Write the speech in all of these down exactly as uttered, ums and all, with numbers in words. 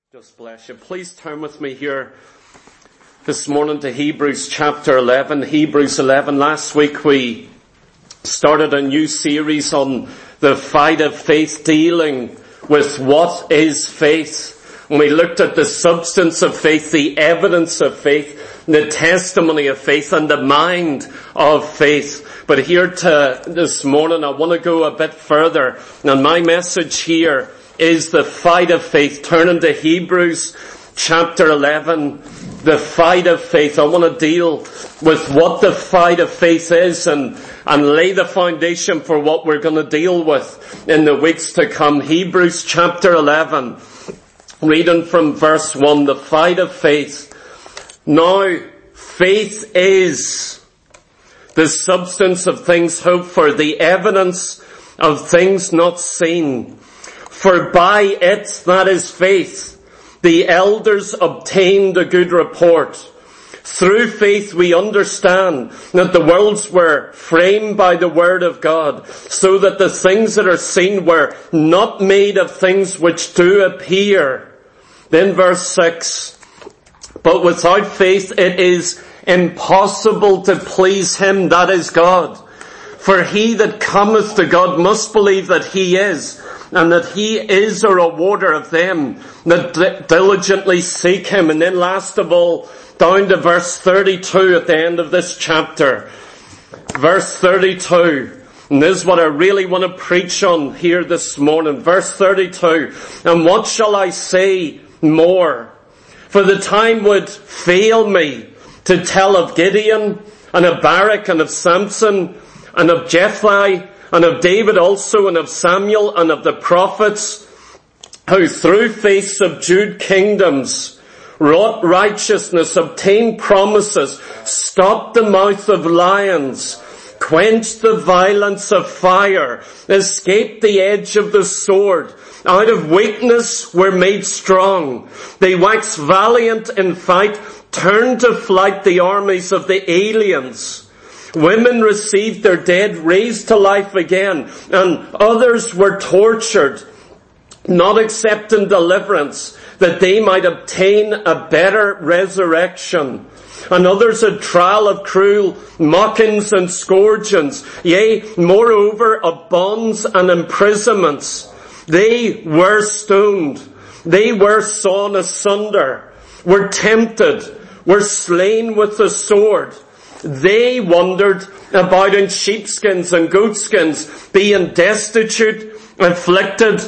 Just bless you. Please turn with me here this morning to Hebrews chapter eleven. Hebrews eleven. Last week we started a new series on the fight of faith, dealing with what is faith. And we looked at the substance of faith, the evidence of faith, the testimony of faith, and the mind of faith. But here to this morning I want to go a bit further. And my message here is the fight of faith. Turning to Hebrews chapter eleven, the fight of faith. I want to deal with what the fight of faith is and, and lay the foundation for what we're going to deal with in the weeks to come. Hebrews chapter eleven, reading from verse one, the fight of faith. Now, faith is the substance of things hoped for, the evidence of things not seen. For by it, that is faith, the elders obtained a good report. Through faith we understand that the worlds were framed by the word of God, so that the things that are seen were not made of things which do appear. Then verse six, but without faith it is impossible to please him, that is God. For he that cometh to God must believe that he is, and that he is a rewarder of them that diligently seek him. And then last of all, down to verse thirty-two at the end of this chapter. Verse thirty-two. And this is what I really want to preach on here this morning. Verse thirty-two. And what shall I say more? For the time would fail me to tell of Gideon, and of Barak, and of Samson, and of Jephthah, and of David also, and of Samuel, and of the prophets, who through faith subdued kingdoms, wrought righteousness, obtained promises, stopped the mouth of lions, quenched the violence of fire, escaped the edge of the sword, out of weakness were made strong. They waxed valiant in fight, turned to flight the armies of the aliens. Women received their dead raised to life again, and others were tortured, not accepting deliverance, that they might obtain a better resurrection. And others a trial of cruel mockings and scourgings, yea, moreover of bonds and imprisonments. They were stoned, they were sawn asunder, were tempted, were slain with the sword. They wandered about in sheepskins and goatskins, being destitute, afflicted,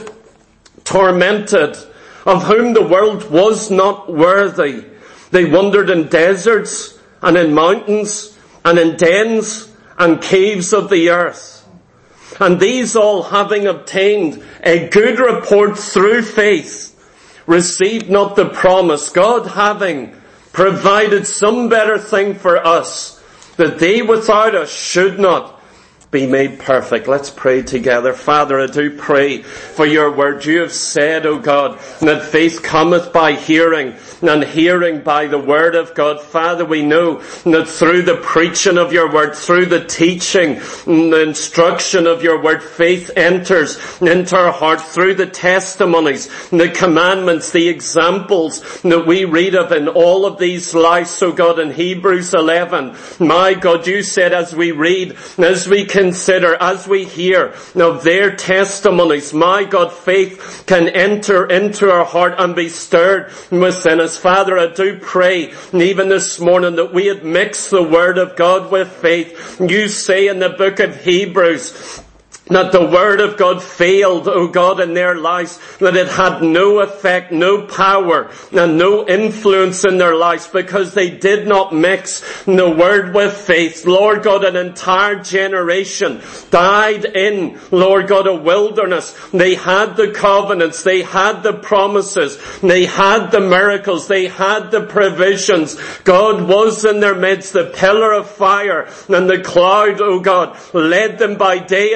tormented, of whom the world was not worthy. They wandered in deserts and in mountains and in dens and caves of the earth. And these all, having obtained a good report through faith, received not the promise, God having provided some better thing for us, that they without us should not be made perfect. Let's pray together. Father, I do pray for your word. You have said, O God, that faith cometh by hearing, and hearing by the word of God. Father, we know that through the preaching of your word, through the teaching and the instruction of your word, faith enters into our heart through the testimonies, the commandments, the examples that we read of in all of these lives. So God, in Hebrews eleven, my God, you said as we read, as we consider, as we hear of their testimonies, my God, faith can enter into our heart and be stirred within us. Father, I do pray even this morning that we had mixed the word of God with faith. You say in the book of Hebrews that the word of God failed, O God, in their lives, that it had no effect, no power, and no influence in their lives because they did not mix the word with faith. Lord God, an entire generation died in, Lord God, a wilderness. They had the covenants, they had the promises, they had the miracles, they had the provisions. God was in their midst, the pillar of fire and the cloud, O God, led them by day and night.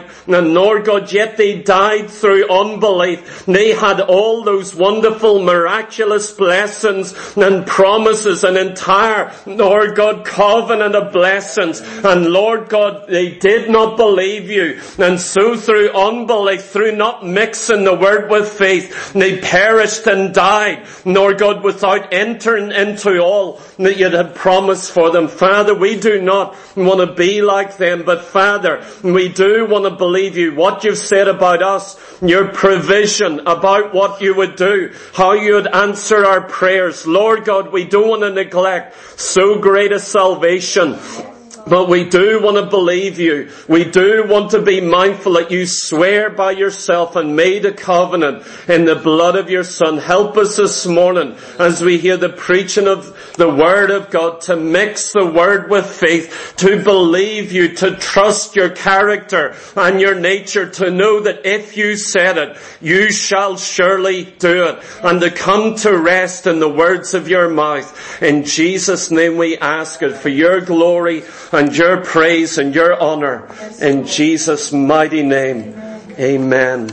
light. And Lord God, yet they died through unbelief. They had all those wonderful, miraculous blessings and promises, an entire, Lord God, covenant of blessings. And Lord God, they did not believe you. And so through unbelief, through not mixing the word with faith, they perished and died, Lord God, without entering into all that you had promised for them. Father, we do not want to be like them, but Father, we do want to believe you, what you've said about us, your provision, about what you would do, how you would answer our prayers. Lord God, we don't want to neglect so great a salvation. But we do want to believe you. We do want to be mindful that you swear by yourself and made a covenant in the blood of your Son. Help us this morning as we hear the preaching of the Word of God to mix the Word with faith, to believe you, to trust your character and your nature, to know that if you said it, you shall surely do it, and to come to rest in the words of your mouth. In Jesus' name we ask it for your glory and your praise and your honor. In Jesus' mighty name. Amen.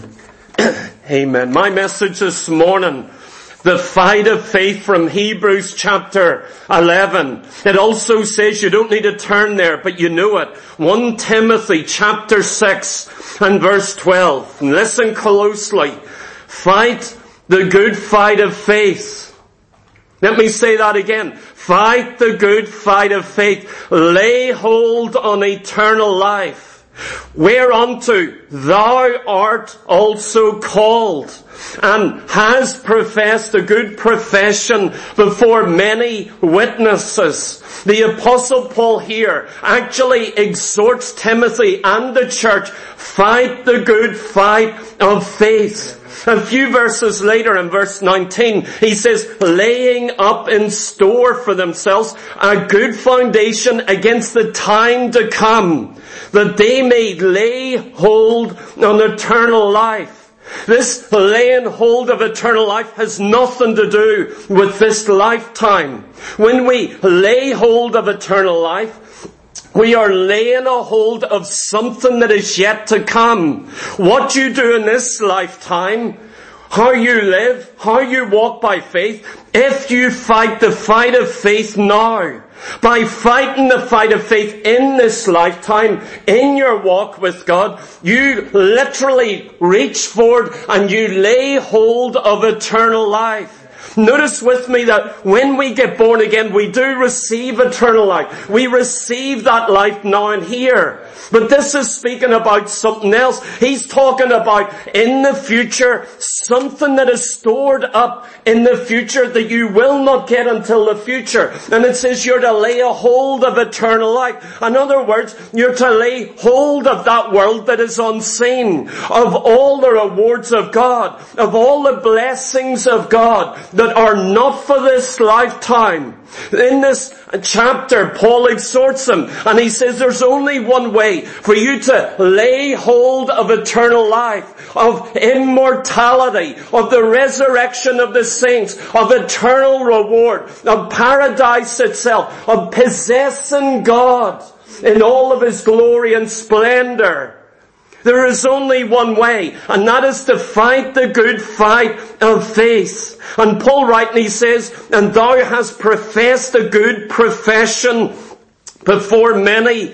Amen. My message this morning, the fight of faith from Hebrews chapter eleven. It also says, you don't need to turn there, but you know it. First Timothy chapter six and verse twelve. And listen closely. Fight the good fight of faith. Let me say that again. Fight the good fight of faith. Lay hold on eternal life, whereunto thou art also called, and hast professed a good profession before many witnesses. The Apostle Paul here actually exhorts Timothy and the church, fight the good fight of faith. A few verses later, in verse nineteen, he says, laying up in store for themselves a good foundation against the time to come, that they may lay hold on eternal life. This laying hold of eternal life has nothing to do with this lifetime. When we lay hold of eternal life, we are laying a hold of something that is yet to come. What you do in this lifetime, how you live, how you walk by faith, if you fight the fight of faith now, by fighting the fight of faith in this lifetime, in your walk with God, you literally reach forward and you lay hold of eternal life. Notice with me that when we get born again, we do receive eternal life. We receive that life now and here. But this is speaking about something else. He's talking about in the future, something that is stored up in the future that you will not get until the future. And it says you're to lay a hold of eternal life. In other words, you're to lay hold of that world that is unseen, of all the rewards of God, of all the blessings of God that are not for this lifetime. In this chapter, Paul exhorts them, and he says there's only one way for you to lay hold of eternal life, of immortality, of the resurrection of the saints, of eternal reward, of paradise itself, of possessing God in all of His glory and splendor. There is only one way, and that is to fight the good fight of faith. And Paul rightly says, and thou hast professed a good profession before many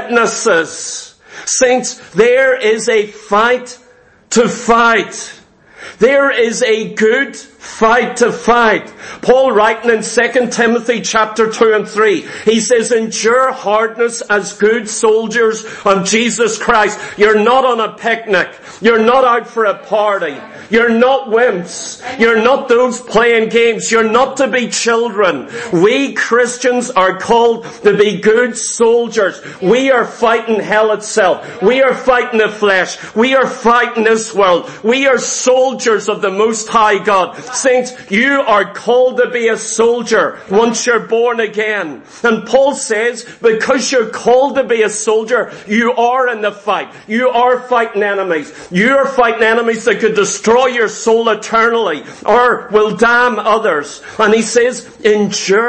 witnesses. Saints, there is a fight to fight. There is a good fight to fight. Paul writing in Second Timothy chapter two and three, he says, endure hardness as good soldiers of Jesus Christ. You're not on a picnic. You're not out for a party. You're not wimps. You're not those playing games. You're not to be children. We Christians are called to be good soldiers. We are fighting hell itself. We are fighting the flesh. We are fighting this world. We are soldiers of the Most High God. Saints, you are called to be a soldier once you're born again. And Paul says, because you're called to be a soldier, you are in the fight. You are fighting enemies. You are fighting enemies that could destroy your soul eternally or will damn others. And he says, endure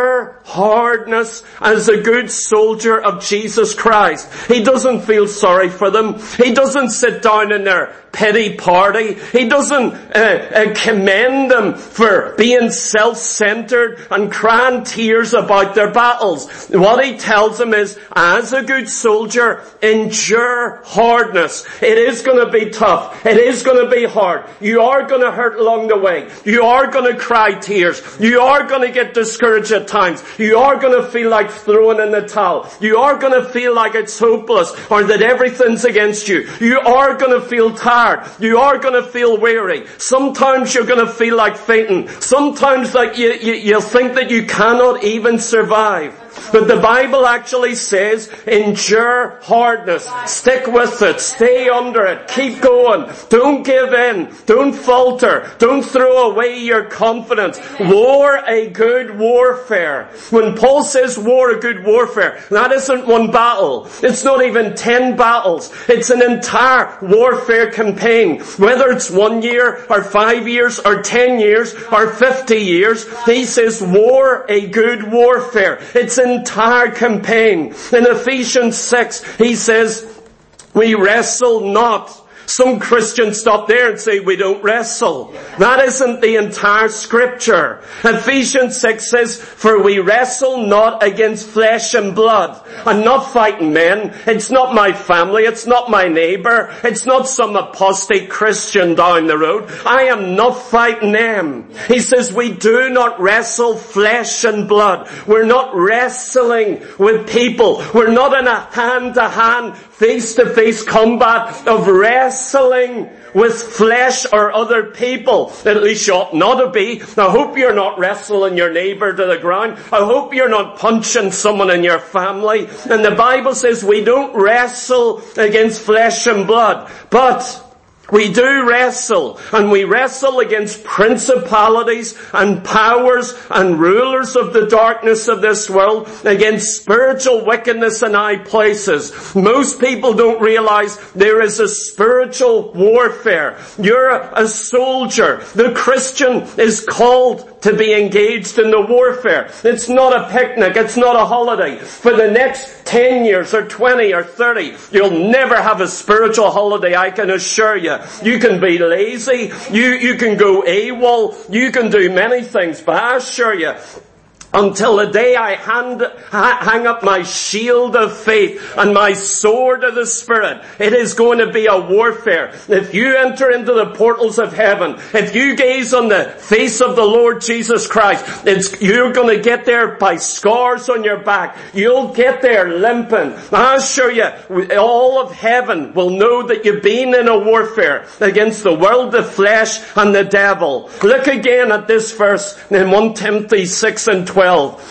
hardness as a good soldier of Jesus Christ. He doesn't feel sorry for them. He doesn't sit down in their pity party. He doesn't uh, uh, commend them for being self-centered and crying tears about their battles. What he tells them is, as a good soldier, endure hardness. It is going to be tough. It is going to be hard. You are going to hurt along the way. You are going to cry tears. You are going to get discouraged at times. You are going to feel like throwing in the towel. You are going to feel like it's hopeless or that everything's against you. You are going to feel tired. You are going to feel weary. Sometimes you're going to feel like fainting. Sometimes like you, you, you'll think that you cannot even survive. But the Bible actually says, endure hardness. Stick with it. Stay under it. Keep going. Don't give in. Don't falter. Don't throw away your confidence. War a good warfare. When Paul says war a good warfare, that isn't one battle. It's not even ten battles. It's an entire warfare campaign. Whether it's one year or five years or ten years or fifty years, he says war a good warfare. It's an entire campaign. In Ephesians six, he says, we wrestle not. Some Christians stop there and say, we don't wrestle. That isn't the entire scripture. Ephesians six says, for we wrestle not against flesh and blood. I'm not fighting men. It's not my family. It's not my neighbor. It's not some apostate Christian down the road. I am not fighting them. He says, we do not wrestle flesh and blood. We're not wrestling with people. We're not in a hand-to-hand, face-to-face combat of wrestling. Wrestling with flesh or other people. At least you ought not to be. I hope you're not wrestling your neighbor to the ground. I hope you're not punching someone in your family. And the Bible says we don't wrestle against flesh and blood. But we do wrestle, and we wrestle against principalities and powers and rulers of the darkness of this world, against spiritual wickedness in high places. Most people don't realize there is a spiritual warfare. You're a soldier. The Christian is called to be engaged in the warfare. It's not a picnic. It's not a holiday. For the next ten years or twenty or thirty, you'll never have a spiritual holiday, I can assure you. You can be lazy. You, you can go AWOL. You can do many things. But I assure you, until the day I hand, ha, hang up my shield of faith and my sword of the Spirit, it is going to be a warfare. If you enter into the portals of heaven, if you gaze on the face of the Lord Jesus Christ, it's, you're going to get there by scars on your back. You'll get there limping. I assure you, all of heaven will know that you've been in a warfare against the world, the flesh, and the devil. Look again at this verse in First Timothy six and twelve.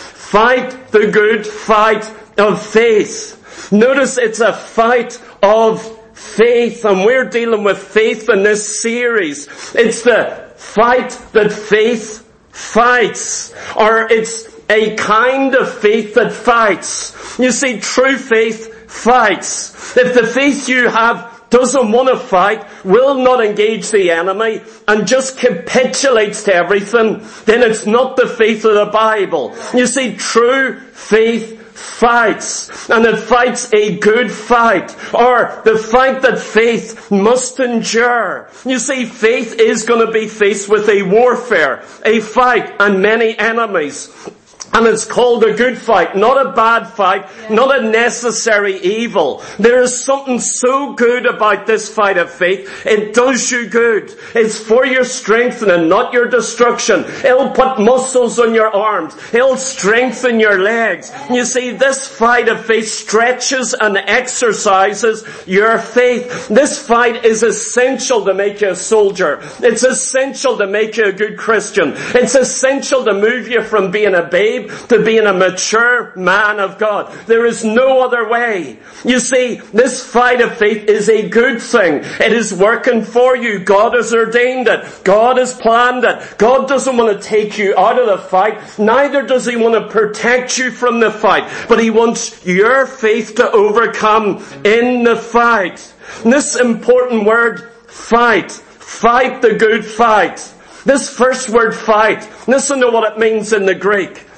Fight the good fight of faith. Notice it's a fight of faith, and we're dealing with faith in this series. It's the fight that faith fights, or it's a kind of faith that fights. You see, true faith fights. If the faith you have doesn't want to fight, will not engage the enemy, and just capitulates to everything, then it's not the faith of the Bible. You see, true faith fights, and it fights a good fight, or the fight that faith must endure. You see, faith is going to be faced with a warfare, a fight, and many enemies. And it's called a good fight, not a bad fight, yeah. Not a necessary evil. There is something so good about this fight of faith. It does you good. It's for your strengthening, not your destruction. It'll put muscles on your arms. It'll strengthen your legs. You see, this fight of faith stretches and exercises your faith. This fight is essential to make you a soldier. It's essential to make you a good Christian. It's essential to move you from being a babe to being a mature man of God. There is no other way. You see, this fight of faith is a good thing. It is working for you. God has ordained it. God has planned it. God doesn't want to take you out of the fight. Neither does He want to protect you from the fight. But He wants your faith to overcome in the fight. And this important word, fight. Fight the good fight. This first word, fight, listen to what it means in the Greek.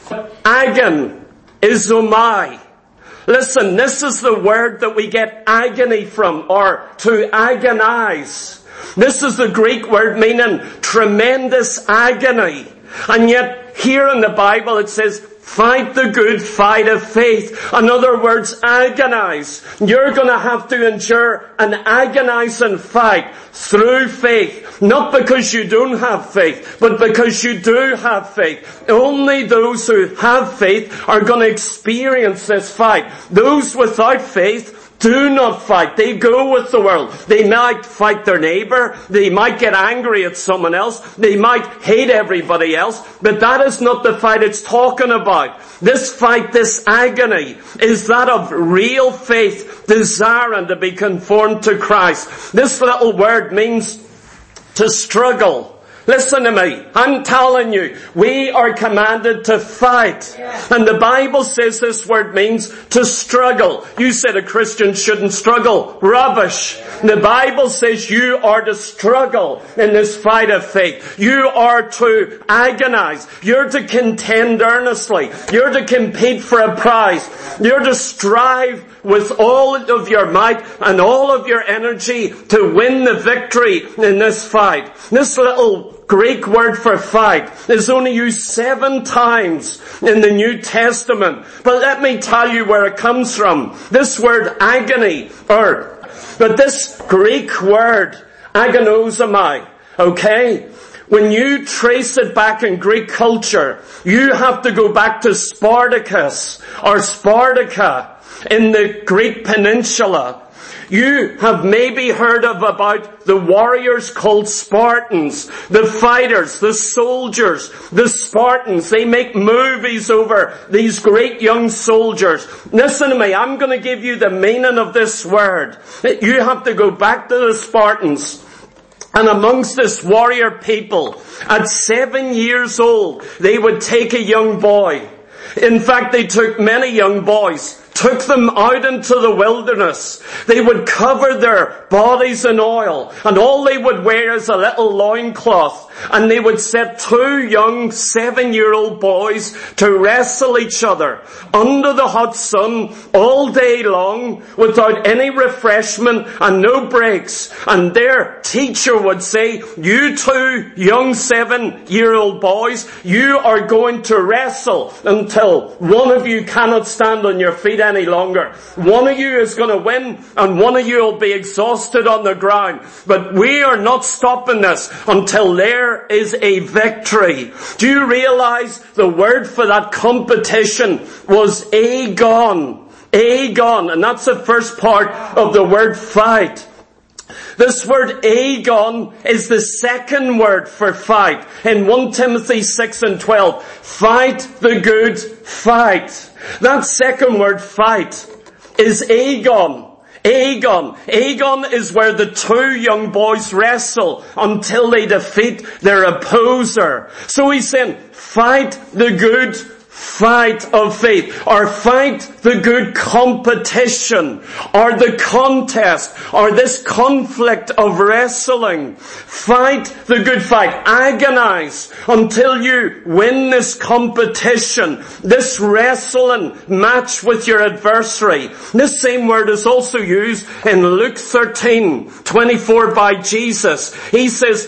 Agon is omai. Listen, this is the word that we get agony from, or to agonize. This is the Greek word meaning tremendous agony. And yet, here in the Bible it says, fight the good fight of faith. In other words, agonize. You're going to have to endure an agonizing fight through faith. Not because you don't have faith, but because you do have faith. Only those who have faith are going to experience this fight. Those without faith do not fight. They go with the world. They might fight their neighbor. They might get angry at someone else. They might hate everybody else. But that is not the fight it's talking about. This fight, this agony, is that of real faith, desiring to be conformed to Christ. This little word means to struggle. Listen to me. I'm telling you, we are commanded to fight. And the Bible says this word means to struggle. You said a Christian shouldn't struggle. Rubbish. The Bible says you are to struggle in this fight of faith. You are to agonize. You're to contend earnestly. You're to compete for a prize. You're to strive with all of your might and all of your energy to win the victory in this fight. This little Greek word for fight is only used seven times in the New Testament. But let me tell you where it comes from. This word agony, or, but this Greek word, agonizomai, okay? When you trace it back in Greek culture, you have to go back to Spartacus, or Spartaca, in the Greek peninsula. You have maybe heard of about the warriors called Spartans, the fighters, the soldiers, the Spartans. They make movies over these great young soldiers. Listen to me, I'm going to give you the meaning of this word. You have to go back to the Spartans. And amongst this warrior people, at seven years old, they would take a young boy. In fact, they took many young boys, took them out into the wilderness. They would cover their bodies in oil, and all they would wear is a little loincloth. And they would set two young seven-year-old boys to wrestle each other under the hot sun all day long without any refreshment and no breaks. And their teacher would say, you two young seven-year-old boys, you are going to wrestle until one of you cannot stand on your feet any longer. One of you is going to win and one of you will be exhausted on the ground. But we are not stopping this until there is a victory. Do you realize the word for that competition was agon? Agon. And that's the first part of the word fight. This word agon is the second word for fight. In First Timothy six and twelve, fight the good fight. That second word, fight, is agon. Agon. Agon is where the two young boys wrestle until they defeat their opposer. So he's saying, fight the good fight of faith, or fight the good competition, or the contest, or this conflict of wrestling. Fight the good fight. Agonize until you win this competition, this wrestling match with your adversary. This same word is also used in Luke thirteen twenty-four by Jesus. He says,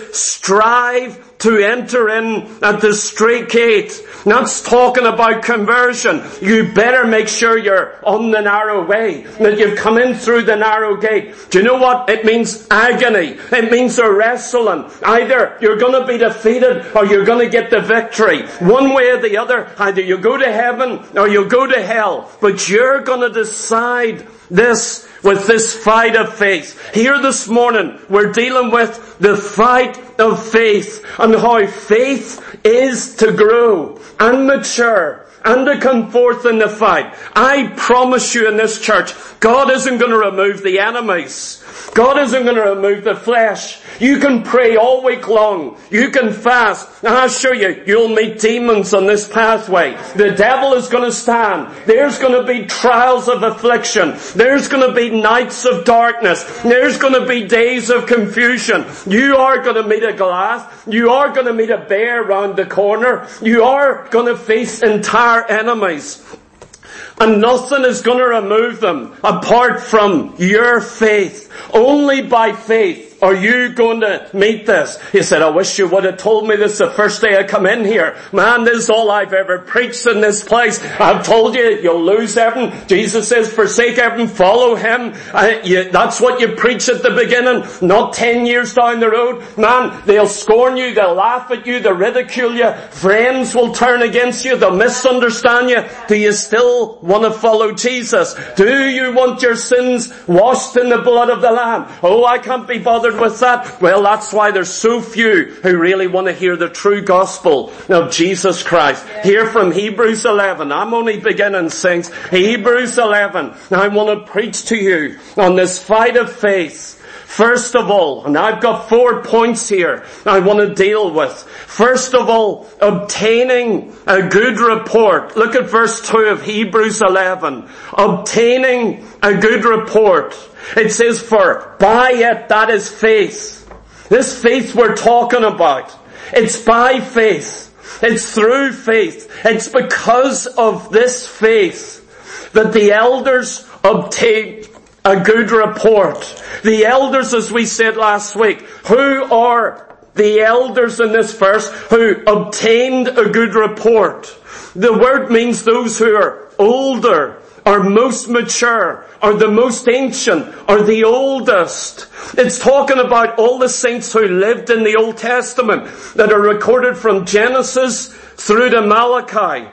strive to enter in at the straight gate. That's talking about conversion. You better make sure you're on the narrow way, that you've come in through the narrow gate. Do you know what? It means agony. It means a wrestling. Either you're going to be defeated or you're going to get the victory. One way or the other, either you go to heaven or you go to hell. But you're going to decide this with this fight of faith. Here this morning, we're dealing with the fight of faith and how faith is to grow and mature and to come forth in the fight. I promise you in this church, God isn't going to remove the enemies. God isn't going to remove the flesh. You can pray all week long. You can fast. And I assure you, you'll meet demons on this pathway. The devil is going to stand. There's going to be trials of affliction. There's going to be nights of darkness. There's going to be days of confusion. You are going to meet a Goliath. You are going to meet a bear round the corner. You are going to face entire enemies. And nothing is going to remove them apart from your faith. Only by faith are you going to meet this. He said, I wish you would have told me this the first day I come in here. Man, this is all I've ever preached in this place. I've told you, you'll lose everything. Jesus says, forsake everything, follow him. Uh, you, that's what you preach at the beginning, not ten years down the road. Man, they'll scorn you, they'll laugh at you, they'll ridicule you. Friends will turn against you, they'll misunderstand you. Do you still want to follow Jesus? Do you want your sins washed in the blood of the Lamb? Oh, I can't be bothered with that. Well, that's why there's so few who really want to hear the true gospel of Jesus Christ. Yeah. Hear from Hebrews eleven. I'm only beginning, saints. Hebrews eleven. Now I want to preach to you on this fight of faith. First of all, and I've got four points here I want to deal with. First of all, obtaining a good report. Look at verse two of Hebrews eleven. Obtaining a good report. It says, for by it, that is faith. This faith we're talking about. It's by faith. It's through faith. It's because of this faith that the elders obtained a good report. The elders, as we said last week, who are the elders in this verse who obtained a good report? The word means those who are older, are most mature, are the most ancient, are the oldest. It's talking about all the saints who lived in the Old Testament that are recorded from Genesis through to Malachi.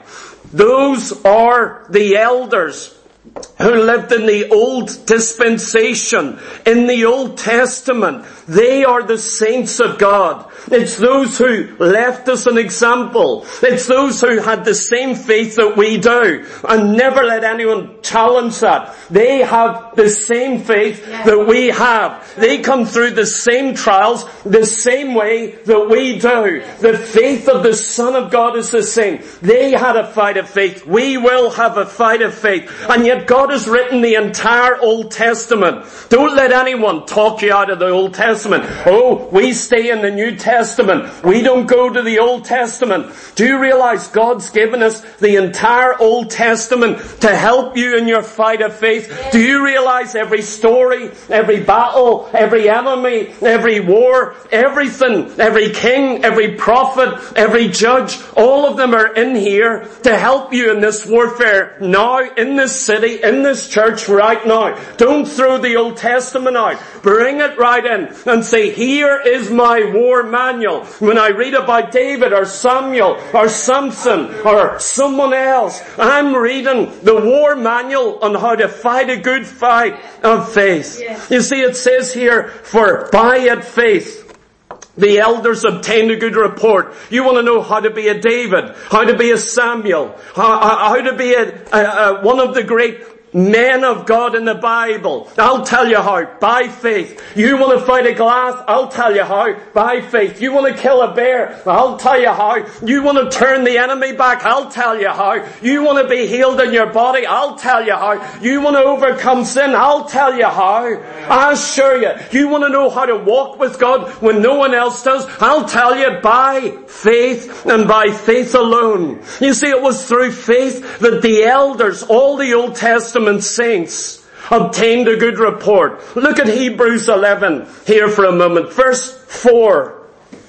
Those are the elders who lived in the old dispensation, in the Old Testament. They are the saints of God. It's those who left us an example. It's those who had the same faith that we do. And never let anyone challenge that. They have the same faith that we have. They come through the same trials, the same way that we do. The faith of the Son of God is the same. They had a fight of faith. We will have a fight of faith. And yet God has written the entire Old Testament. Don't let anyone talk you out of the Old Testament. Oh, we stay in the New Testament. We don't go to the Old Testament. Do you realize God's given us the entire Old Testament to help you in your fight of faith? Do you realize every story, every battle, every enemy, every war, everything, every king, every prophet, every judge, all of them are in here to help you in this warfare now, in this city, in this church right now. Don't throw the Old Testament out. Bring it right in and say, here is my war manual. When I read about David or Samuel or Samson or someone else, I'm reading the war manual on how to fight a good fight of faith. Yes. You see, it says here, for by it faith, the elders obtained a good report. You want to know how to be a David, how to be a Samuel, how, how to be a, a, a, one of the great men of God in the Bible. I'll tell you how. By faith. You want to fight a Goliath? I'll tell you how. By faith. You want to kill a bear? I'll tell you how. You want to turn the enemy back? I'll tell you how. You want to be healed in your body? I'll tell you how. You want to overcome sin? I'll tell you how. I assure you. You want to know how to walk with God when no one else does? I'll tell you, by faith and by faith alone. You see, it was through faith that the elders, all the Old Testament saints, obtained a good report. Look at Hebrews eleven here for a moment. Verse four,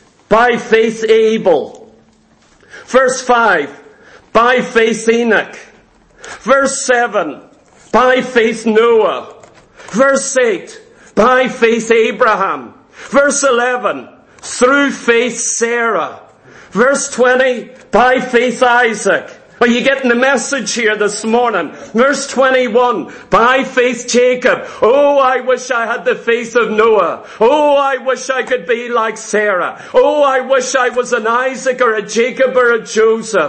by faith Abel. Verse five, by faith Enoch. Verse seven, by faith Noah. Verse eight, by faith Abraham. Verse eleven, through faith Sarah. Verse twenty, by faith Isaac. Are you getting the message here this morning? Verse twenty-one, by faith Jacob. Oh, I wish I had the faith of Noah. Oh, I wish I could be like Sarah. Oh, I wish I was an Isaac or a Jacob or a Joseph.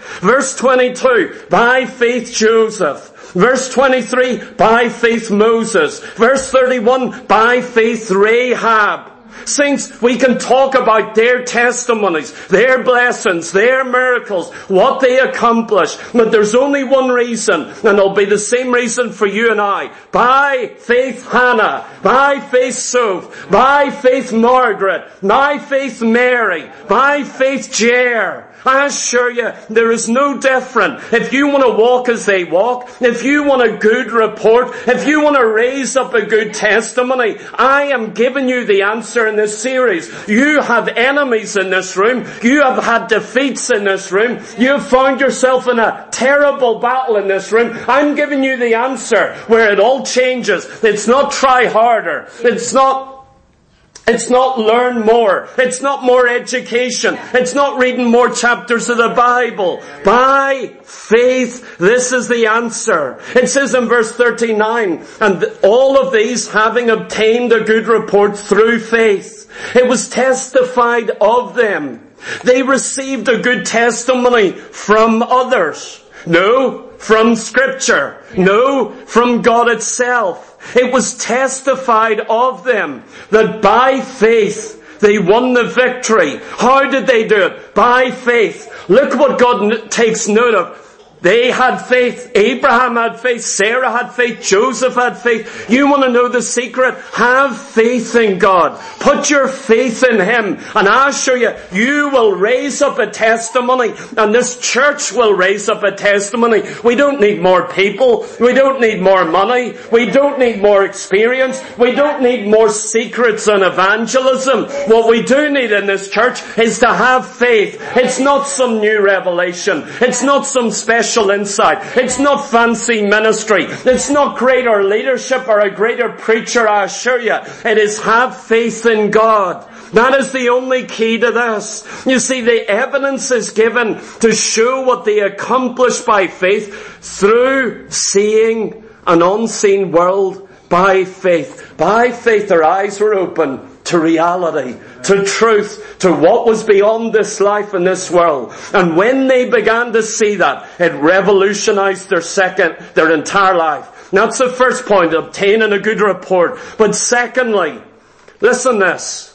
Verse twenty-two, by faith Joseph. Verse twenty-three, by faith Moses. Verse thirty-one, by faith Rahab. Saints, we can talk about their testimonies, their blessings, their miracles, what they accomplished, but there's only one reason, and it'll be the same reason for you and I. By faith Hannah, by faith Soph, by faith Margaret, by faith Mary, by faith Jair. I assure you, there is no different. If you want to walk as they walk, if you want a good report, if you want to raise up a good testimony, I am giving you the answer in this series. You have enemies in this room. You have had defeats in this room. You have found yourself in a terrible battle in this room. I'm giving you the answer where it all changes. It's not try harder. It's not It's not learn more. It's not more education. It's not reading more chapters of the Bible. By faith, this is the answer. It says in verse thirty-nine, and all of these having obtained a good report through faith, it was testified of them. They received a good testimony from others. No, from Scripture. No, from God itself. It was testified of them that by faith they won the victory. How did they do it? By faith. Look what God takes note of. They had faith. Abraham had faith. Sarah had faith. Joseph had faith. You want to know the secret? Have faith in God. Put your faith in Him. And I'll show you, you will raise up a testimony. And this church will raise up a testimony. We don't need more people. We don't need more money. We don't need more experience. We don't need more secrets and evangelism. What we do need in this church is to have faith. It's not some new revelation. It's not some special insight. It's not fancy ministry. It's not greater leadership or a greater preacher, I assure you. It is have faith in God. That is the only key to this. You see, the evidence is given to show what they accomplished by faith through seeing an unseen world by faith. By faith their eyes were open to reality, to truth, to what was beyond this life and this world. And when they began to see that, it revolutionized their second, their entire life. Now that's the first point, obtaining a good report. But secondly, listen this.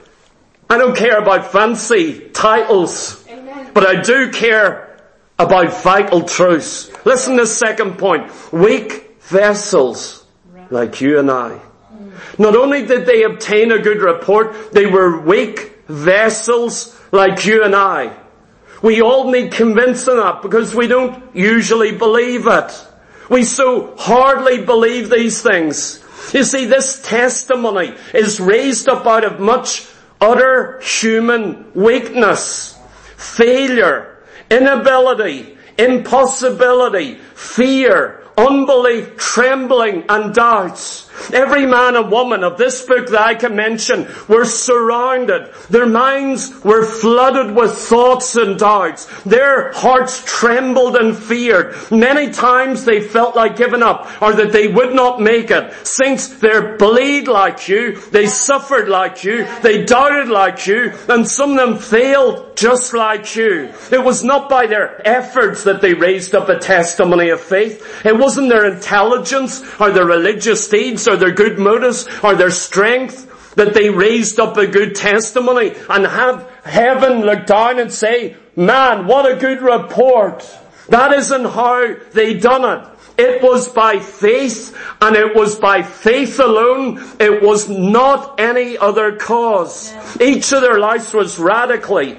I don't care about fancy titles, Amen. But I do care about vital truths. Listen to the second point. Weak vessels like you and I. Not only did they obtain a good report, they were weak vessels like you and I. We all need convincing that because we don't usually believe it. We so hardly believe these things. You see, this testimony is raised up out of much utter human weakness, failure, inability, impossibility, fear, unbelief, trembling, and doubts. Every man and woman of this book that I can mention were surrounded. Their minds were flooded with thoughts and doubts. Their hearts trembled and feared. Many times they felt like giving up or that they would not make it. Saints, they bleed like you. They suffered like you. They doubted like you. And some of them failed just like you. It was not by their efforts that they raised up a testimony of faith. It wasn't their intelligence or their religious deeds or their good motives or their strength that they raised up a good testimony and have heaven look down and say, man, what a good report. That isn't how they done it. It was by faith, and it was by faith alone. It was not any other cause. Each of their lives was radically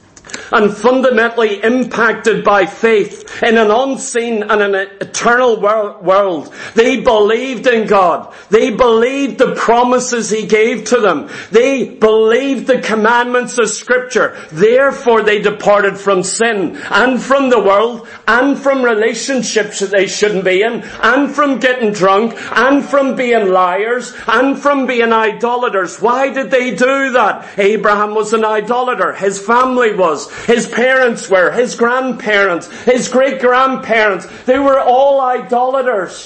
and fundamentally impacted by faith in an unseen and an eternal world. They believed in God. They believed the promises He gave to them. They believed the commandments of Scripture. Therefore they departed from sin and from the world and from relationships that they shouldn't be in and from getting drunk and from being liars and from being idolaters. Why did they do that? Abraham was an idolater. His family was. His parents were, his grandparents, his great-grandparents. They were all idolaters.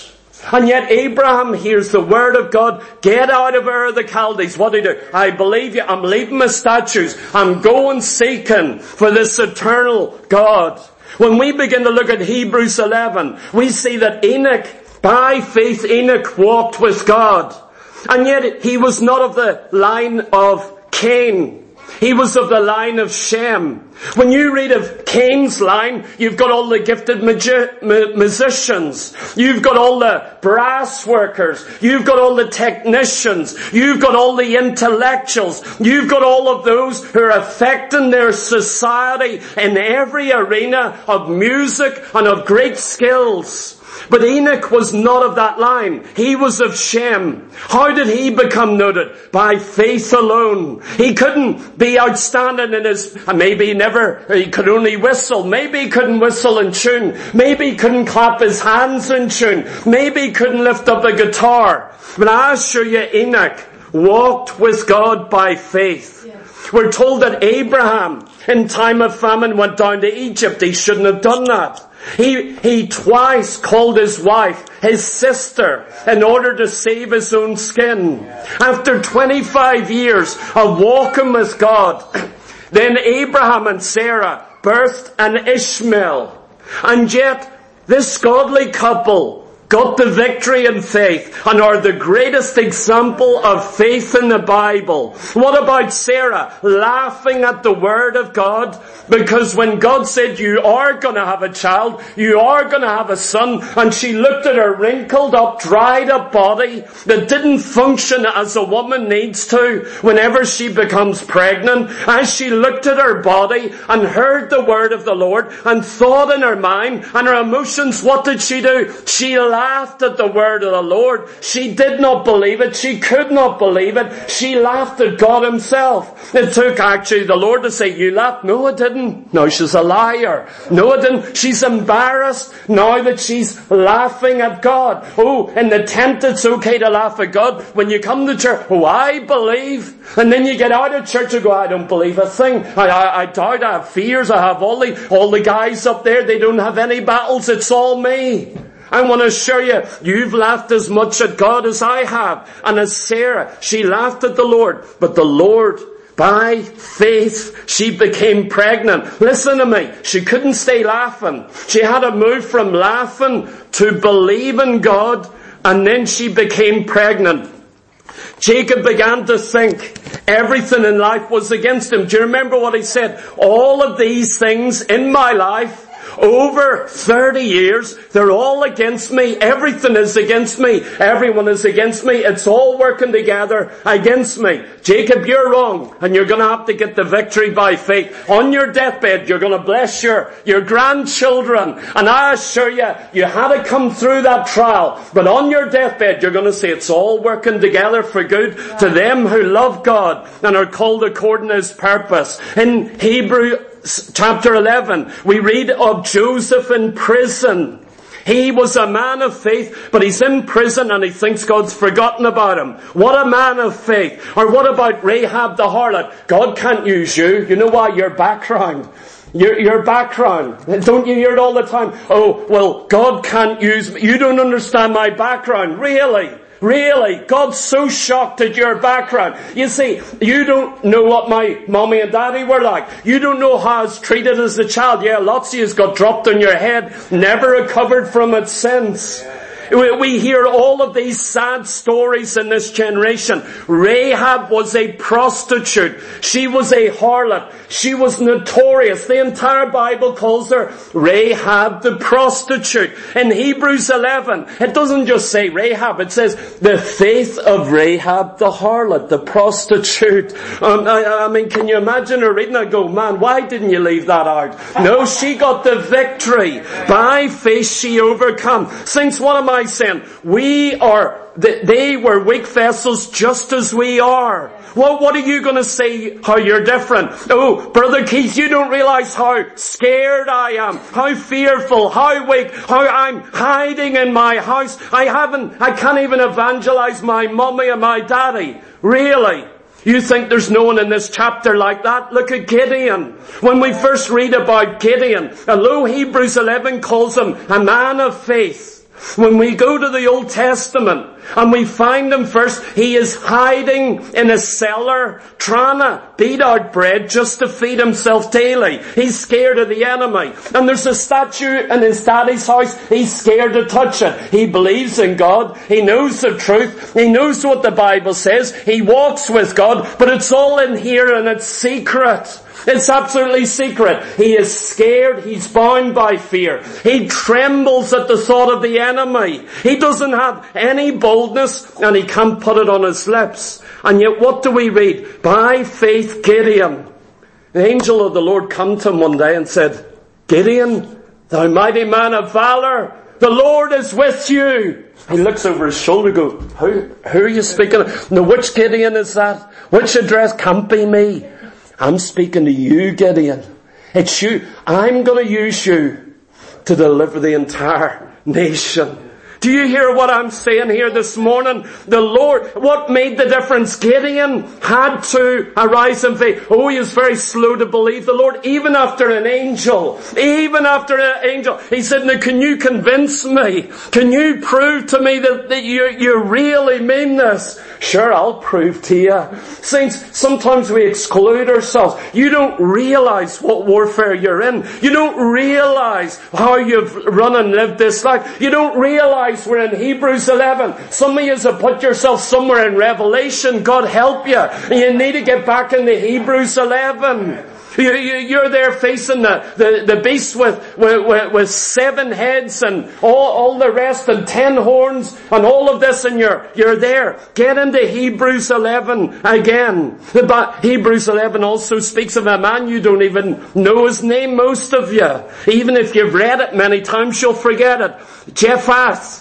And yet Abraham hears the word of God, get out of Ur of the Chaldees. What do you do? I believe you, I'm leaving my statues. I'm going seeking for this eternal God. When we begin to look at Hebrews eleven, we see that Enoch, by faith Enoch walked with God. And yet he was not of the line of Cain. He was of the line of Shem. When you read of Cain's line, you've got all the gifted magi- mu- musicians. You've got all the brass workers. You've got all the technicians. You've got all the intellectuals. You've got all of those who are affecting their society in every arena of music and of great skills. But Enoch was not of that line. He was of Shem. How did he become noted? By faith alone. He couldn't be outstanding in his, maybe he never, he could only whistle. Maybe he couldn't whistle in tune. Maybe he couldn't clap his hands in tune. Maybe he couldn't lift up a guitar. But I assure you, Enoch walked with God by faith. Yes. We're told that Abraham, in time of famine, went down to Egypt. He shouldn't have done that. He, he twice called his wife his sister in order to save his own skin. After twenty-five years of walking with God, then Abraham and Sarah birthed an Ishmael. And yet, this godly couple got the victory in faith and are the greatest example of faith in the Bible. What about Sarah laughing at the word of God? Because when God said, you are going to have a child, you are going to have a son, and she looked at her wrinkled up, dried up body that didn't function as a woman needs to whenever she becomes pregnant, as she looked at her body and heard the word of the Lord and thought in her mind and her emotions, what did she do? She laughed at the word of the Lord. She did not believe it. She could not believe it. She laughed at God himself. It took actually the Lord to say, you laughed? No, it didn't. No, she's a liar. No, it didn't. She's embarrassed now that she's laughing at God. Oh, in the tent it's okay to laugh at God. When you come to church, oh, I believe. And then you get out of church and go, I don't believe a thing. I, I, I doubt, I have fears. I have all the, all the guys up there. They don't have any battles. It's all me. I want to assure you, you've laughed as much at God as I have. And as Sarah, she laughed at the Lord. But the Lord, by faith, she became pregnant. Listen to me. She couldn't stay laughing. She had to move from laughing to believe in God. And then she became pregnant. Jacob began to think everything in life was against him. Do you remember what he said? All of these things in my life, over thirty years, they're all against me. Everything is against me. Everyone is against me. It's all working together against me. Jacob, you're wrong. And you're going to have to get the victory by faith. On your deathbed, you're going to bless your, your grandchildren. And I assure you, you had to come through that trial. But on your deathbed, you're going to say it's all working together for good to them who love God and are called according to his purpose. In Hebrew chapter eleven, we read of Joseph in prison. He was a man of faith, but he's in prison and he thinks God's forgotten about him. What a man of faith. Or what about Rahab the harlot? God can't use you. You know why? Your background. Your, your background. Don't you hear it all the time? Oh, well, God can't use me. You don't understand my background. Really? Really? God's so shocked at your background. You see, you don't know what my mommy and daddy were like. You don't know how I was treated as a child. Yeah, lots of you got dropped on your head, never recovered from it since. We hear all of these sad stories in this generation. Rahab was a prostitute. She was a harlot. She was notorious. The entire Bible calls her Rahab the prostitute. In Hebrews eleven, it doesn't just say Rahab. It says the faith of Rahab the harlot, the prostitute. Um, I, I mean, can you imagine her reading it and go, man, why didn't you leave that out? No, she got the victory. By faith she overcome. Saints, what am I saying? We are, they were weak vessels just as we are. Well, what are you going to say how you're different? Oh, Brother Keith, you don't realize how scared I am, how fearful, how weak, how I'm hiding in my house. I haven't, I can't even evangelize my mummy and my daddy. Really? You think there's no one in this chapter like that? Look at Gideon. When we first read about Gideon, although Hebrews eleven calls him a man of faith, When we go to the Old Testament and we find him first, he is hiding in a cellar, trying to beat out bread just to feed himself daily. He's scared of the enemy. And there's a statue in his daddy's house. He's scared to touch it. He believes in God. He knows the truth. He knows what the Bible says. He walks with God. But it's all in here and it's secret. It's absolutely secret. He is scared. He's bound by fear. He trembles at the thought of the enemy. He doesn't have any boldness and he can't put it on his lips. And yet what do we read? By faith Gideon. The angel of the Lord came to him one day and said, Gideon, thou mighty man of valor, the Lord is with you. He looks over his shoulder and goes, who, who are you speaking of? Now which Gideon is that? Which address? Can't be me. I'm speaking to you, Gideon. It's you. I'm going to use you to deliver the entire nation. Do you hear what I'm saying here this morning? The Lord, what made the difference? Gideon had to arise in faith. Oh, he was very slow to believe the Lord, even after an angel. Even after an angel. He said, now can you convince me? Can you prove to me that, that you, you really mean this? Sure, I'll prove to you. Saints, sometimes we exclude ourselves. You don't realize what warfare you're in. You don't realize how you've run and lived this life. You don't realize we're in Hebrews eleven. Some of you have put yourself somewhere in Revelation. God help you. You need to get back into Hebrews eleven. You, you, you're there facing the, the, the beast with, with, with seven heads and all, all the rest and ten horns and all of this, and you're, you're there. Get into Hebrews eleven again. But Hebrews eleven also speaks of a man you don't even know his name, most of you. Even if you've read it many times, you'll forget it. Jephthah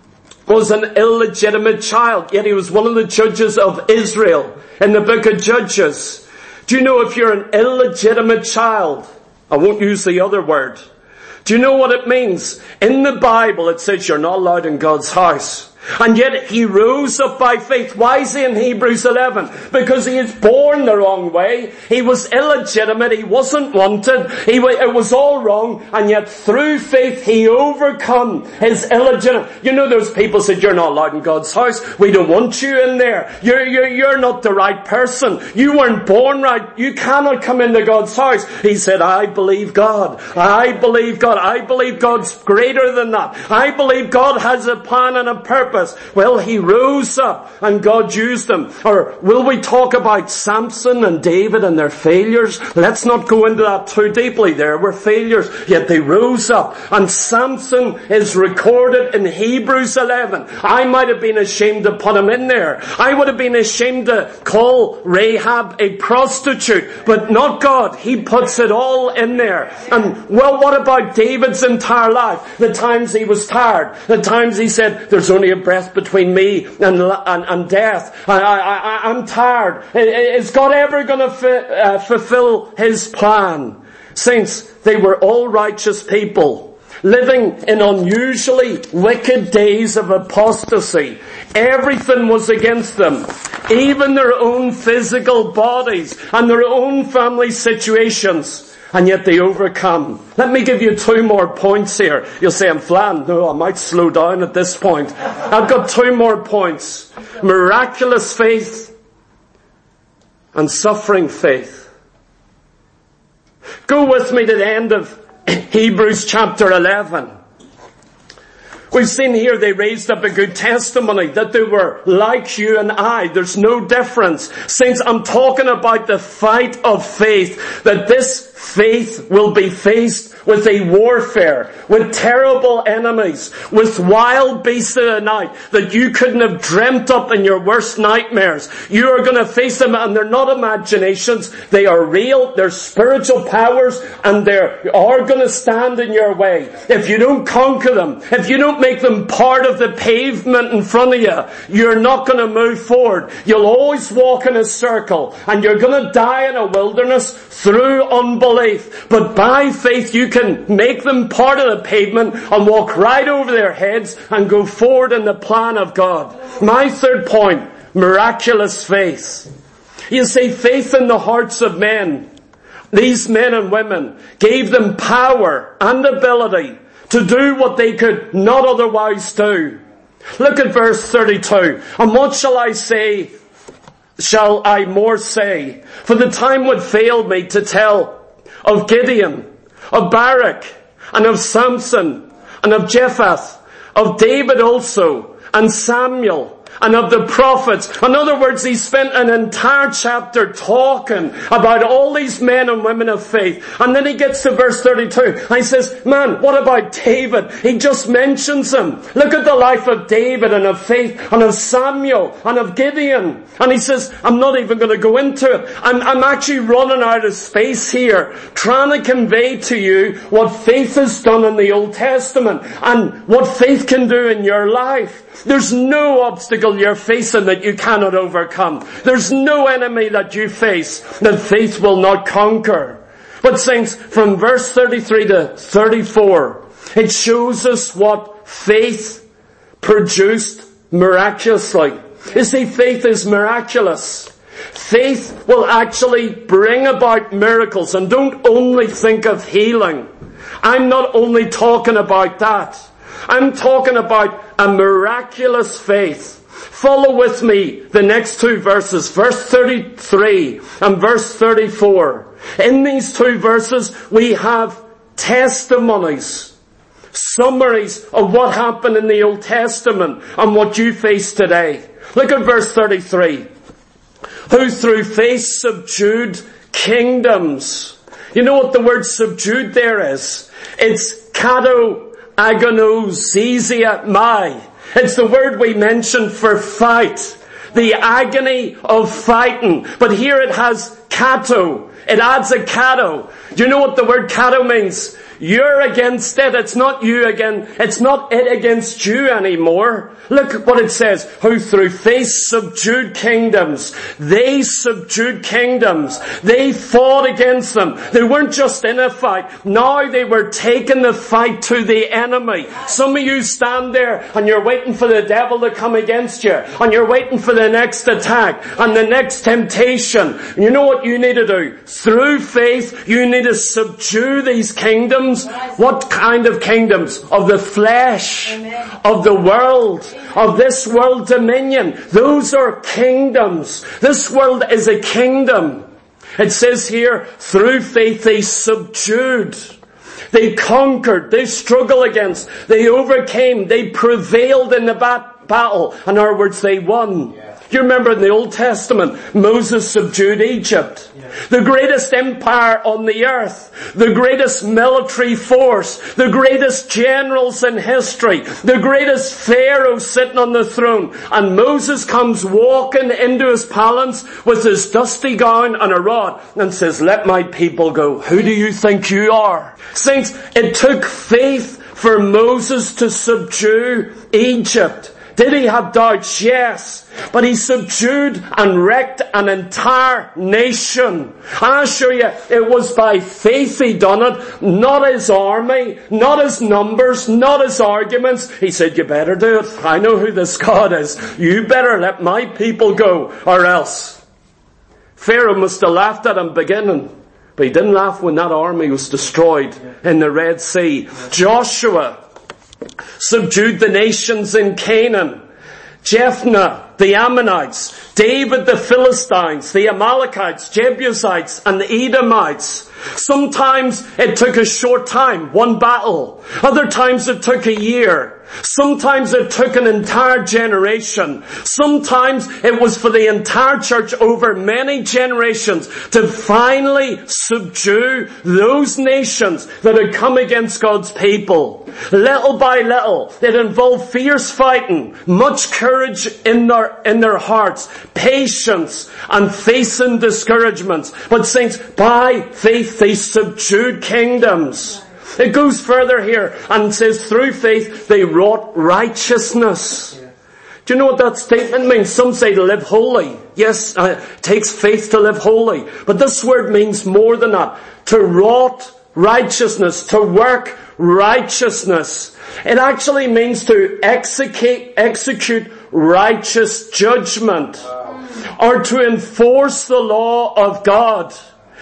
was an illegitimate child, yet he was one of the judges of Israel in the book of Judges. Do you know if you're an illegitimate child, I won't use the other word. Do you know what it means? In the Bible it says you're not allowed in God's house. And yet he rose up by faith. Why is he in Hebrews eleven? Because he is born the wrong way. He was illegitimate. He wasn't wanted. He, it was all wrong. And yet through faith he overcome his illegitimate. You know those people said, you're not allowed in God's house. We don't want you in there. You're, you're, you're not the right person. You weren't born right. You cannot come into God's house. He said, I believe God. I believe God. I believe God's greater than that. I believe God has a plan and a purpose. Well, he rose up and God used him. Or will we talk about Samson and David and their failures? Let's not go into that too deeply. There were failures, yet they rose up. And Samson is recorded in Hebrews eleven. I might have been ashamed to put him in there. I would have been ashamed to call Rahab a prostitute, but not God. He puts it all in there. And well, what about David's entire life? The times he was tired. The times he said, there's only a breath between me and, and, and death. I, I, I'm tired. Is God ever going to fi- uh, fulfill his plan? Saints, they were all righteous people, living in unusually wicked days of apostasy. Everything was against them. Even their own physical bodies and their own family situations. And yet they overcome. Let me give you two more points here. You'll say, I'm flying. No, I might slow down at this point. I've got two more points. Miraculous faith and suffering faith. Go with me to the end of Hebrews chapter eleven. We've seen here they raised up a good testimony that they were like you and I. There's no difference. Saints, I'm talking about the fight of faith. That this faith will be faced with a warfare, with terrible enemies, with wild beasts of the night that you couldn't have dreamt up in your worst nightmares. You are going to face them, and they're not imaginations. They are real. They're spiritual powers, and they are going to stand in your way. If you don't conquer them, if you don't make them part of the pavement in front of you, you're not going to move forward. You'll always walk in a circle, and you're going to die in a wilderness through unbelief. But by faith you can make them part of the pavement and walk right over their heads and go forward in the plan of God. My third point, miraculous faith. You see, faith in the hearts of men. these men and women gave them power and ability to do what they could not otherwise do. Look at verse thirty-two. And what shall I say, shall I more say? For the time would fail me to tell of Gideon, of Barak, and of Samson, and of Jephthah, of David also, and Samuel, and of the prophets. In other words, he spent an entire chapter talking about all these men and women of faith. And then he gets to verse thirty-two and he says, man, what about David? He just mentions him. Look at the life of David and of faith and of Samuel and of Gideon. And he says, I'm not even going to go into it. I'm, I'm actually running out of space here, trying to convey to you what faith has done in the Old Testament and what faith can do in your life. There's no obstacle you're facing that you cannot overcome. There's no enemy that you face that faith will not conquer. But saints, from verse thirty-three to thirty-four, it shows us what faith produced miraculously. You see, faith is miraculous. Faith will actually bring about miracles. And don't only think of healing. I'm not only talking about that. I'm talking about a miraculous faith. Follow with me the next two verses, verse thirty-three and verse thirty-four. In these two verses we have testimonies, summaries of what happened in the Old Testament and what you face today. Look at verse thirty-three. Who through faith subdued kingdoms. You know what the word subdued there is? It's kato agonizomai mai. It's the word we mentioned for fight. The agony of fighting. But here it has kato. It adds a kato. Do you know what the word kato means? You're against it. It's not you again. It's not it against you anymore. Look what it says. Who through faith subdued kingdoms. They subdued kingdoms. They fought against them. They weren't just in a fight. Now they were taking the fight to the enemy. Some of you stand there and you're waiting for the devil to come against you. And you're waiting for the next attack and the next temptation. You know what you need to do? Through faith, you need to subdue these kingdoms. What kind of kingdoms? Of the flesh, Amen. Of the world, Amen. Of this world dominion. Those are kingdoms. This world is a kingdom. It says here, through faith they subdued. They conquered. They struggled against. They overcame. They prevailed in the bat- battle. In other words, they won. Yeah. You remember in the Old Testament, Moses subdued Egypt. Yeah. The greatest empire on the earth. The greatest military force. The greatest generals in history. The greatest Pharaoh sitting on the throne. And Moses comes walking into his palace with his dusty gown and a rod and says, let my people go. Who do you think you are? Saints, it took faith for Moses to subdue Egypt. Did he have doubts? Yes. But he subdued and wrecked an entire nation. I assure you, it was by faith he done it. Not his army, not his numbers, not his arguments. He said, you better do it. I know who this God is. You better let my people go or else. Pharaoh must have laughed at him beginning. But he didn't laugh when that army was destroyed in the Red Sea. Joshua subdued the nations in Canaan. Jephthah, the Ammonites. David, the Philistines, the Amalekites, Jebusites, and the Edomites. Sometimes it took a short time, one battle. Other times it took a year. Sometimes it took an entire generation. Sometimes it was for the entire church over many generations to finally subdue those nations that had come against God's people. Little by little, it involved fierce fighting, much courage in their, in their hearts, patience, and facing discouragements. But saints, by faith they subdued kingdoms. It goes further here and says through faith they wrought righteousness. Yeah. Do you know what that statement means? Some say to live holy. Yes, uh, it takes faith to live holy. But this word means more than that. To wrought righteousness, to work righteousness. It actually means to execute, execute righteous judgment. Wow. Or to enforce the law of God.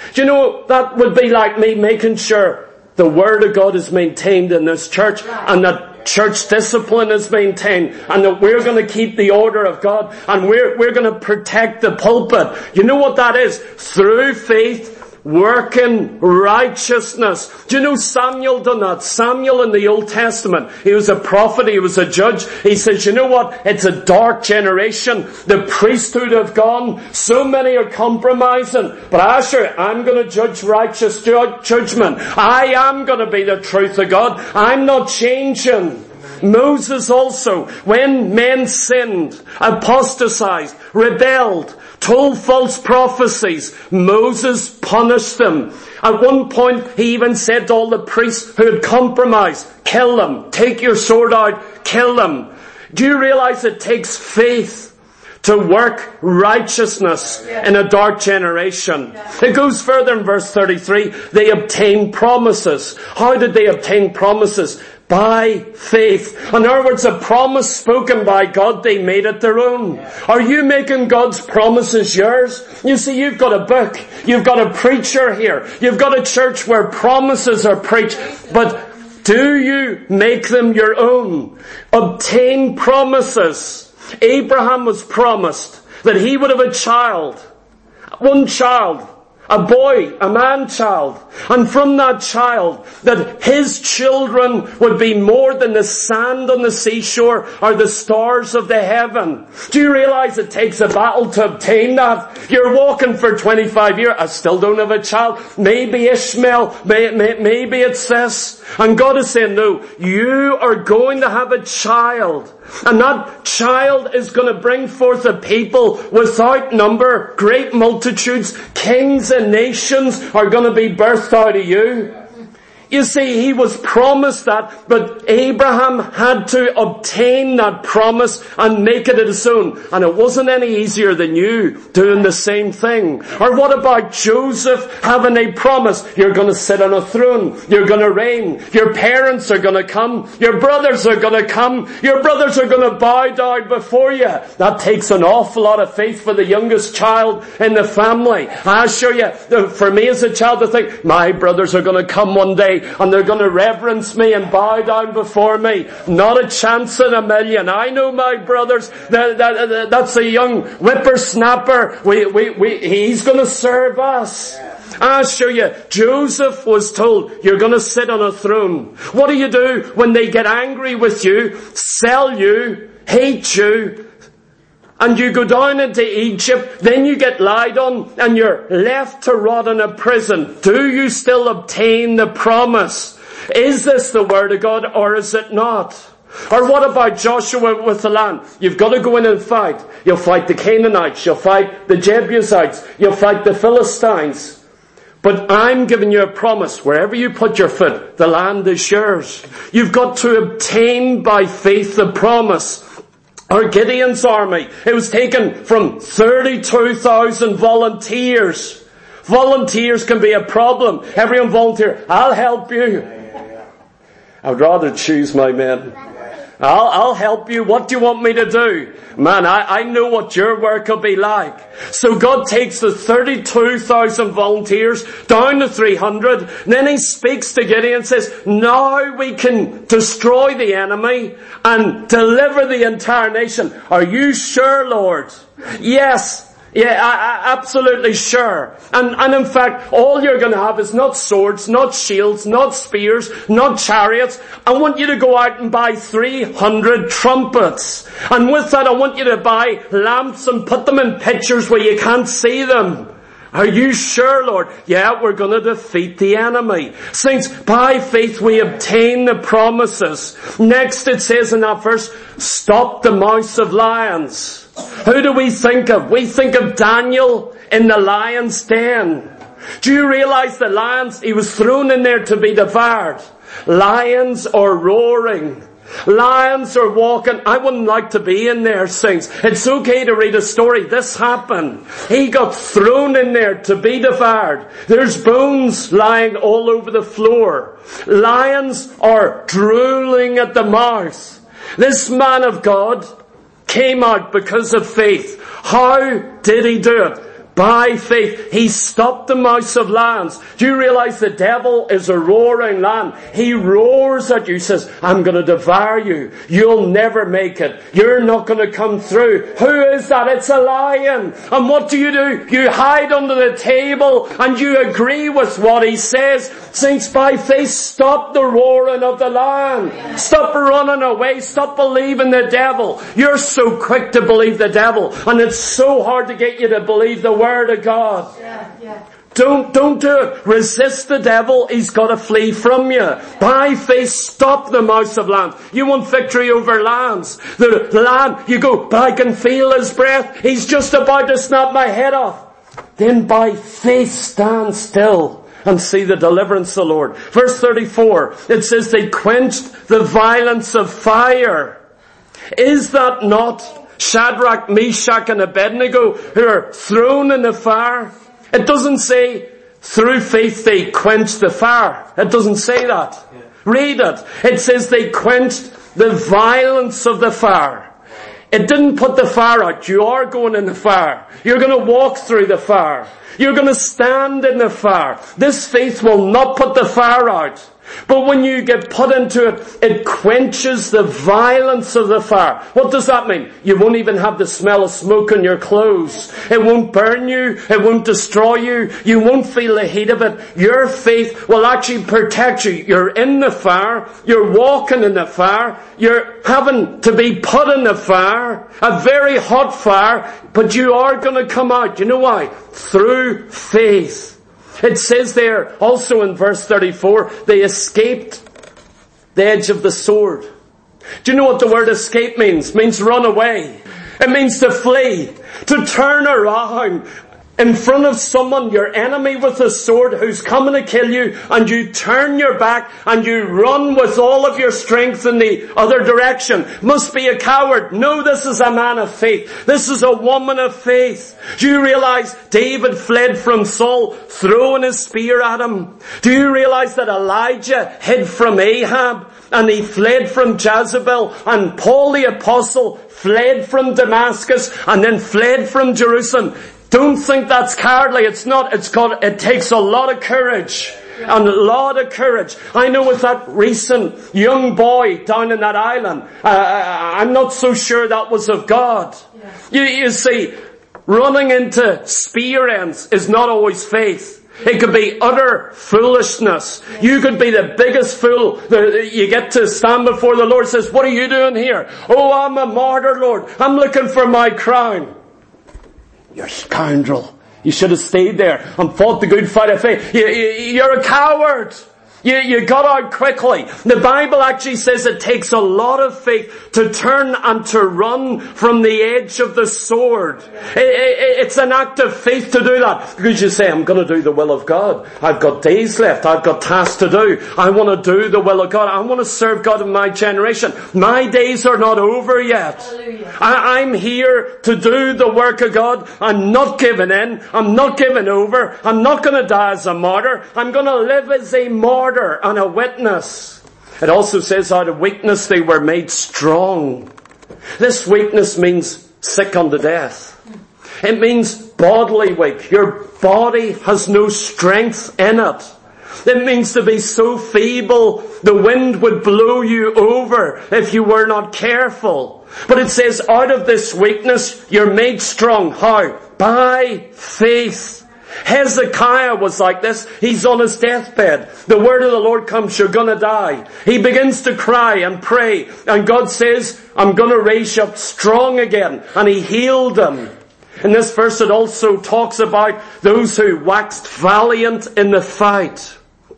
Do you know, that would be like me making sure the Word of God is maintained in this church and that church discipline is maintained and that we're going to keep the order of God and we're, we're going to protect the pulpit. You know what that is? Through faith, working righteousness. Do you know Samuel done that? Samuel in the Old Testament, he was a prophet, he was a judge. He says, you know what? It's a dark generation. The priesthood have gone. So many are compromising. But Asher, I'm going to judge righteous ju- judgment. I am going to be the truth of God. I'm not changing. Moses also, when men sinned, apostatized, rebelled, told false prophecies, Moses punished them. At one point, he even said to all the priests who had compromised, kill them, take your sword out, kill them. Do you realize it takes faith to work righteousness in a dark generation? It goes further in verse thirty-three. They obtained promises. How did they obtain promises? By faith. In other words, a promise spoken by God, they made it their own. Are you making God's promises yours? You see, you've got a book. You've got a preacher here. You've got a church where promises are preached. But do you make them your own? Obtain promises. Abraham was promised that he would have a child. One child. A boy, a man-child. And from that child, that his children would be more than the sand on the seashore or the stars of the heaven. Do you realize it takes a battle to obtain that? You're walking for twenty-five years. I still don't have a child. Maybe Ishmael. May, may, maybe it's this. And God is saying, no, you are going to have a child. And that child is going to bring forth a people without number, great multitudes, kings and nations are going to be birthed out of you. You see, he was promised that, but Abraham had to obtain that promise and make it his own. And it wasn't any easier than you doing the same thing. Or what about Joseph having a promise? You're going to sit on a throne. You're going to reign. Your parents are going to come. Your brothers are going to come. Your brothers are going to bow down before you. That takes an awful lot of faith for the youngest child in the family. I assure you, for me as a child to think, my brothers are going to come one day and they're going to reverence me and bow down before me. Not a chance in a million. I know my brothers. That, that, that, that's a young whippersnapper. We, we, we, he's going to serve us. I assure you, Joseph was told, you're going to sit on a throne. What do you do when they get angry with you, sell you, hate you, and you go down into Egypt, then you get lied on, and you're left to rot in a prison? Do you still obtain the promise? Is this the word of God, or is it not? Or what about Joshua with the land? You've got to go in and fight. You'll fight the Canaanites, you'll fight the Jebusites, you'll fight the Philistines. But I'm giving you a promise. Wherever you put your foot, the land is yours. You've got to obtain by faith the promise. Or Gideon's army, it was taken from thirty-two thousand volunteers. Volunteers can be a problem. Everyone volunteer, I'll help you. I'd rather choose my men. I'll, I'll help you. What do you want me to do? Man, I, I know what your work will be like. So God takes the thirty-two thousand volunteers down to three hundred. Then he speaks to Gideon and says, now we can destroy the enemy and deliver the entire nation. Are you sure, Lord? Yes. Yeah, I, I, absolutely sure. And, and in fact, all you're going to have is not swords, not shields, not spears, not chariots. I want you to go out and buy three hundred trumpets. And with that, I want you to buy lamps and put them in pictures where you can't see them. Are you sure, Lord? Yeah, we're going to defeat the enemy. Saints, by faith we obtain the promises. Next it says in that verse, stop the mouths of lions. Who do we think of? We think of Daniel in the lion's den. Do you realize the lions, he was thrown in there to be devoured. Lions are roaring. Lions are walking. I wouldn't like to be in there, saints. It's okay to read a story. This happened. He got thrown in there to be devoured. There's bones lying all over the floor. Lions are drooling at the mouth. This man of God came out because of faith. How did he do it? By faith, he stopped the mouths of lions. Do you realize the devil is a roaring lion? He roars at you, says, I'm going to devour you. You'll never make it. You're not going to come through. Who is that? It's a lion. And what do you do? You hide under the table and you agree with what he says. Saints, by faith, stop the roaring of the lion. Stop running away. Stop believing the devil. You're so quick to believe the devil, and it's so hard to get you to believe the Word of God. Yeah, yeah. Don't, don't do it. Resist the devil. He's got to flee from you. By faith, stop the mouths of lions. You want victory over lions. The lion, you go, but I can feel his breath. He's just about to snap my head off. Then by faith, stand still and see the deliverance of the Lord. Verse thirty-four, it says they quenched the violence of fire. Is that not Shadrach, Meshach and Abednego who are thrown in the fire? It doesn't say through faith they quenched the fire. It doesn't say that. Yeah. Read it. It says they quenched the violence of the fire. It didn't put the fire out. You are going in the fire. You're going to walk through the fire. You're going to stand in the fire. This faith will not put the fire out. But when you get put into it, it quenches the violence of the fire. What does that mean? You won't even have the smell of smoke on your clothes. It won't burn you. It won't destroy you. You won't feel the heat of it. Your faith will actually protect you. You're in the fire. You're walking in the fire. You're having to be put in the fire. A very hot fire. But you are going to come out. You know why? Through faith. It says there, also in verse thirty-four, they escaped the edge of the sword. Do you know what the word escape means? It means run away. It means to flee, to turn around in front of someone, your enemy with a sword who's coming to kill you, and you turn your back and you run with all of your strength in the other direction. Must be a coward. No, this is a man of faith. This is a woman of faith. Do you realize David fled from Saul, throwing his spear at him? Do you realize that Elijah hid from Ahab and he fled from Jezebel, and Paul the apostle fled from Damascus and then fled from Jerusalem? Don't think that's cowardly. It's not. It's got, it takes a lot of courage. And a lot of courage. I know with that recent young boy down in that island, uh, I'm not so sure that was of God. Yeah. You, you see, running into spear ends is not always faith. It could be utter foolishness. Yes. You could be the biggest fool. You get to stand before the Lord and says, what are you doing here? Oh, I'm a martyr, Lord. I'm looking for my crown. You're a scoundrel. You should have stayed there and fought the good fight of faith. You, you, you're a coward. You, you got out quickly. The Bible actually says it takes a lot of faith to turn and to run from the edge of the sword. It, it, it's an act of faith to do that. Because you say, I'm going to do the will of God. I've got days left. I've got tasks to do. I want to do the will of God. I want to serve God in my generation. My days are not over yet. I, I'm here to do the work of God. I'm not giving in. I'm not giving over. I'm not going to die as a martyr. I'm going to live as a martyr and a witness. It also says out of weakness they were made strong. This weakness means sick unto death. It means bodily weak. Your body has no strength in it. It means to be so feeble the wind would blow you over if you were not careful. But it says out of this weakness you're made strong. How? By faith. Hezekiah was like this. He's on his deathbed. The word of the Lord comes, you're gonna die. He begins to cry and pray. And God says, I'm gonna raise you up strong again. And he healed him. In this verse it also talks about those who waxed valiant in the fight.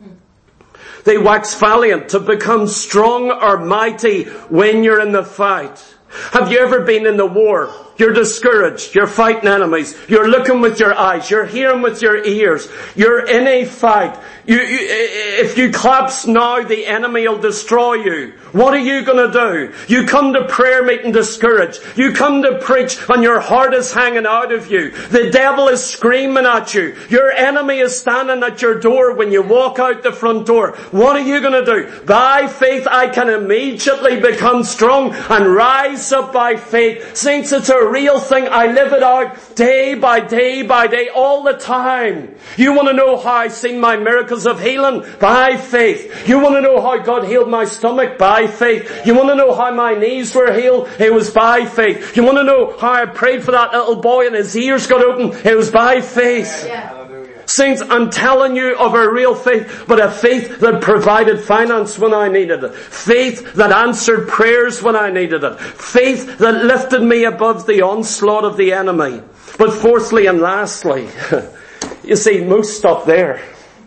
They wax valiant to become strong or mighty when you're in the fight. Have you ever been in the war? You're discouraged. You're fighting enemies. You're looking with your eyes. You're hearing with your ears. You're in a fight. You, you, if you collapse now, the enemy will destroy you. What are you going to do? You come to prayer meeting discouraged. You come to preach and your heart is hanging out of you. The devil is screaming at you. Your enemy is standing at your door when you walk out the front door. What are you going to do? By faith I can immediately become strong and rise rise up by faith. Saints, it's a real thing. I live it out day by day by day, all the time. You want to know how I seen my miracles of healing? By faith. You want to know how God healed my stomach? By faith. You want to know how my knees were healed? It was by faith. You want to know how I prayed for that little boy and his ears got open? It was by faith. Yeah. Saints, I'm telling you of a real faith, but a faith that provided finance when I needed it. Faith that answered prayers when I needed it. Faith that lifted me above the onslaught of the enemy. But fourthly and lastly, you see, most stop there.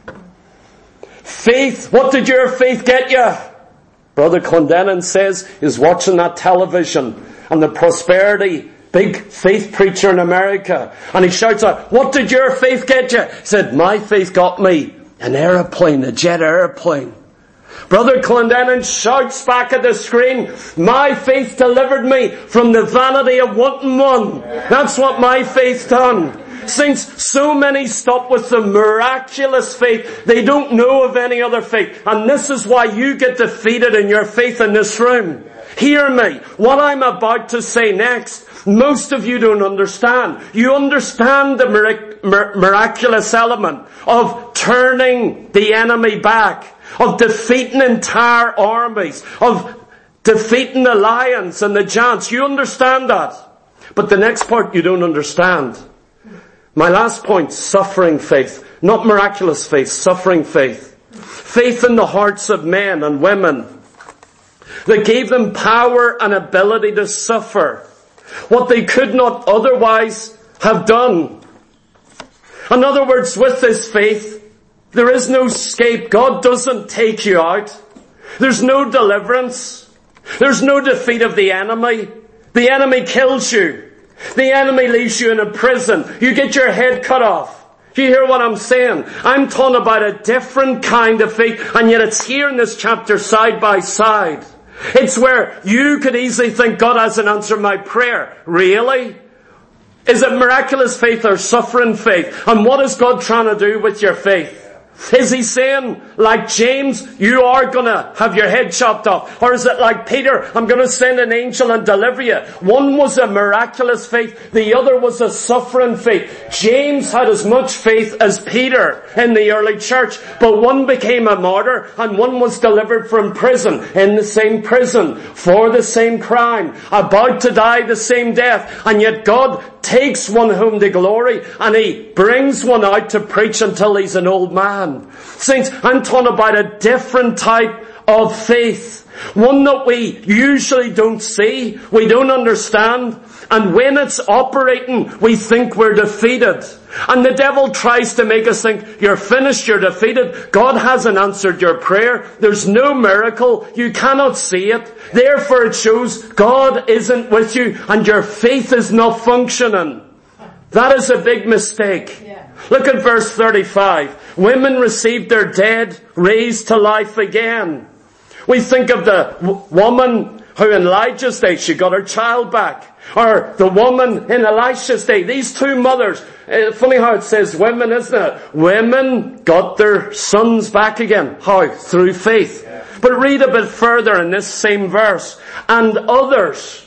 Faith, what did your faith get you? Brother Clendenin says he's watching that television and the prosperity big faith preacher in America. And he shouts out, what did your faith get you? He said, my faith got me an aeroplane, a jet airplane. Brother Clendenin shouts back at the screen, my faith delivered me from the vanity of wanting one. That's what my faith done. Saints, so many stop with the miraculous faith. They don't know of any other faith. And this is why you get defeated in your faith in this room. Hear me. What I'm about to say next, most of you don't understand. You understand the mirac- mir- miraculous element of turning the enemy back, of defeating entire armies, of defeating the lions and the giants. You understand that. But the next part you don't understand. My last point, suffering faith. Not miraculous faith, suffering faith. Faith in the hearts of men and women that gave them power and ability to suffer what they could not otherwise have done. In other words, with this faith, there is no escape. God doesn't take you out. There's no deliverance. There's no defeat of the enemy. The enemy kills you. The enemy leaves you in a prison. You get your head cut off. Do you hear what I'm saying? I'm talking about a different kind of faith, and yet it's here in this chapter side by side. It's where you could easily think God hasn't answered my prayer. Really? Is it miraculous faith or suffering faith? And what is God trying to do with your faith? Is he saying, like James, you are going to have your head chopped off? Or is it like Peter, I'm going to send an angel and deliver you? One was a miraculous faith, the other was a suffering faith. James had as much faith as Peter in the early church, but one became a martyr and one was delivered from prison, in the same prison, for the same crime, about to die the same death, and yet God takes one home to glory and he brings one out to preach until he's an old man. Saints, I'm talking about a different type of faith. One that we usually don't see, we don't understand, and when it's operating, we think we're defeated. And the devil tries to make us think, you're finished, you're defeated, God hasn't answered your prayer, there's no miracle, you cannot see it, therefore it shows God isn't with you, and your faith is not functioning. That is a big mistake. Yeah. Look at verse thirty-five. Women received their dead raised to life again. We think of the w- woman who in Elijah's day, she got her child back. Or the woman in Elisha's day. These two mothers. Uh, funny how it says women, isn't it? Women got their sons back again. How? Through faith. Yeah. But read a bit further in this same verse. And others.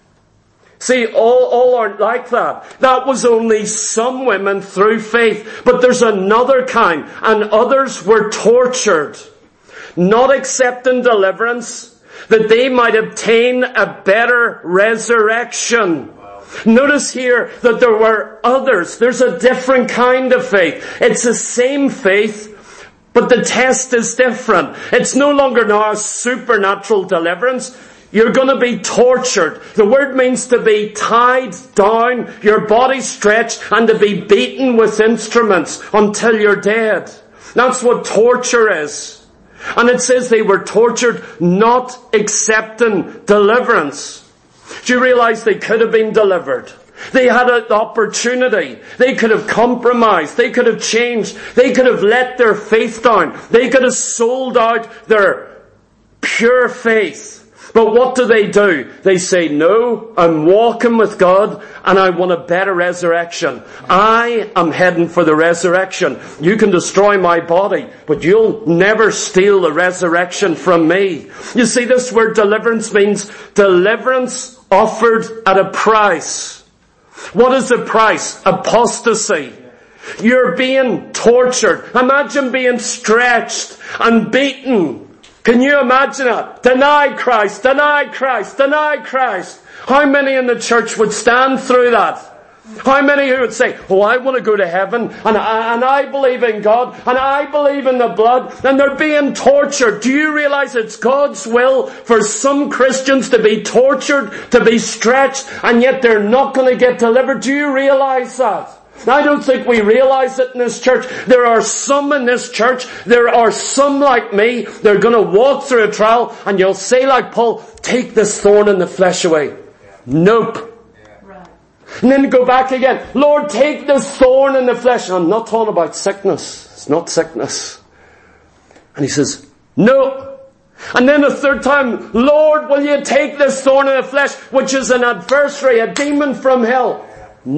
See, all, all aren't like that. That was only some women through faith. But there's another kind. And others were tortured, not accepting deliverance, that they might obtain a better resurrection. Wow. Notice here that there were others. There's a different kind of faith. It's the same faith, but the test is different. It's no longer now a supernatural deliverance. You're going to be tortured. The word means to be tied down, your body stretched, and to be beaten with instruments until you're dead. That's what torture is. And it says they were tortured, not accepting deliverance. Do you realize they could have been delivered? They had an opportunity. They could have compromised. They could have changed. They could have let their faith down. They could have sold out their pure faith. But what do they do? They say, no, I'm walking with God and I want a better resurrection. I am heading for the resurrection. You can destroy my body, but you'll never steal the resurrection from me. You see, this word deliverance means deliverance offered at a price. What is the price? Apostasy. You're being tortured. Imagine being stretched and beaten. Can you imagine it? Deny Christ, deny Christ, deny Christ. How many in the church would stand through that? How many who would say, oh, I want to go to heaven, and I, and I believe in God, and I believe in the blood, and they're being tortured. Do you realize it's God's will for some Christians to be tortured, to be stretched, and yet they're not going to get delivered? Do you realize that? I don't think we realize it in this church. There are some in this church, there are some like me, they're going to walk through a trial, and you'll say like Paul, take this thorn in the flesh away. Nope. And then go back again. Lord, take this thorn in the flesh. And I'm not talking about sickness. It's not sickness. And he says, no. And then a third time, Lord, will you take this thorn in the flesh, which is an adversary, a demon from hell?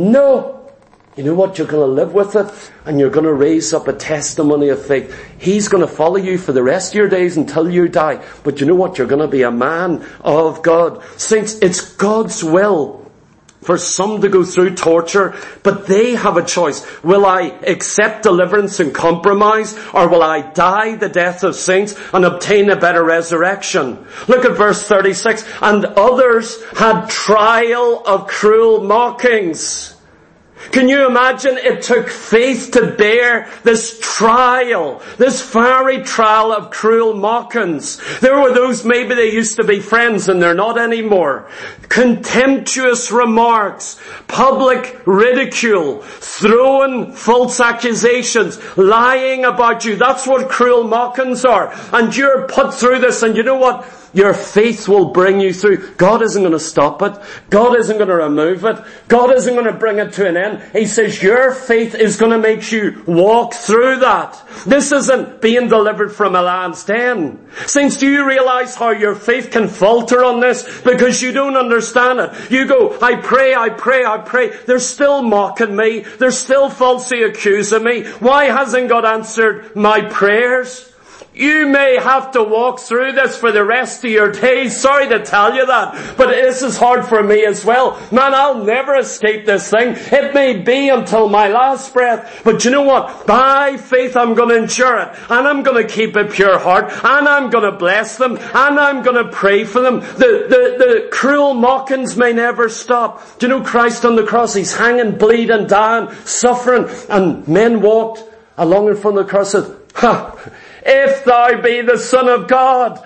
No. You know what? You're going to live with it, and you're going to raise up a testimony of faith. He's going to follow you for the rest of your days until you die. But you know what? You're going to be a man of God. Saints, it's God's will for some to go through torture, but they have a choice. Will I accept deliverance and compromise, or will I die the death of saints and obtain a better resurrection? Look at verse thirty-six. And others had trial of cruel mockings. Can you imagine? It took faith to bear this trial, this fiery trial of cruel mockings. There were those, maybe they used to be friends and they're not anymore. Contemptuous remarks, public ridicule, throwing false accusations, lying about you. That's what cruel mockings are. And you're put through this, and you know what? Your faith will bring you through. God isn't going to stop it. God isn't going to remove it. God isn't going to bring it to an end. He says your faith is going to make you walk through that. This isn't being delivered from a lion's den. Saints, do you realize how your faith can falter on this? Because you don't understand it. You go, I pray, I pray, I pray. They're still mocking me. They're still falsely accusing me. Why hasn't God answered my prayers? You may have to walk through this for the rest of your days. Sorry to tell you that, but this is hard for me as well. Man, I'll never escape this thing. It may be until my last breath, but you know what? By faith I'm going to endure it, and I'm going to keep a pure heart, and I'm going to bless them, and I'm going to pray for them. The, the, the cruel mockings may never stop. Do you know Christ on the cross? He's hanging, bleeding, dying, suffering, and men walked along in front of the cross and said, ha! If thou be the Son of God,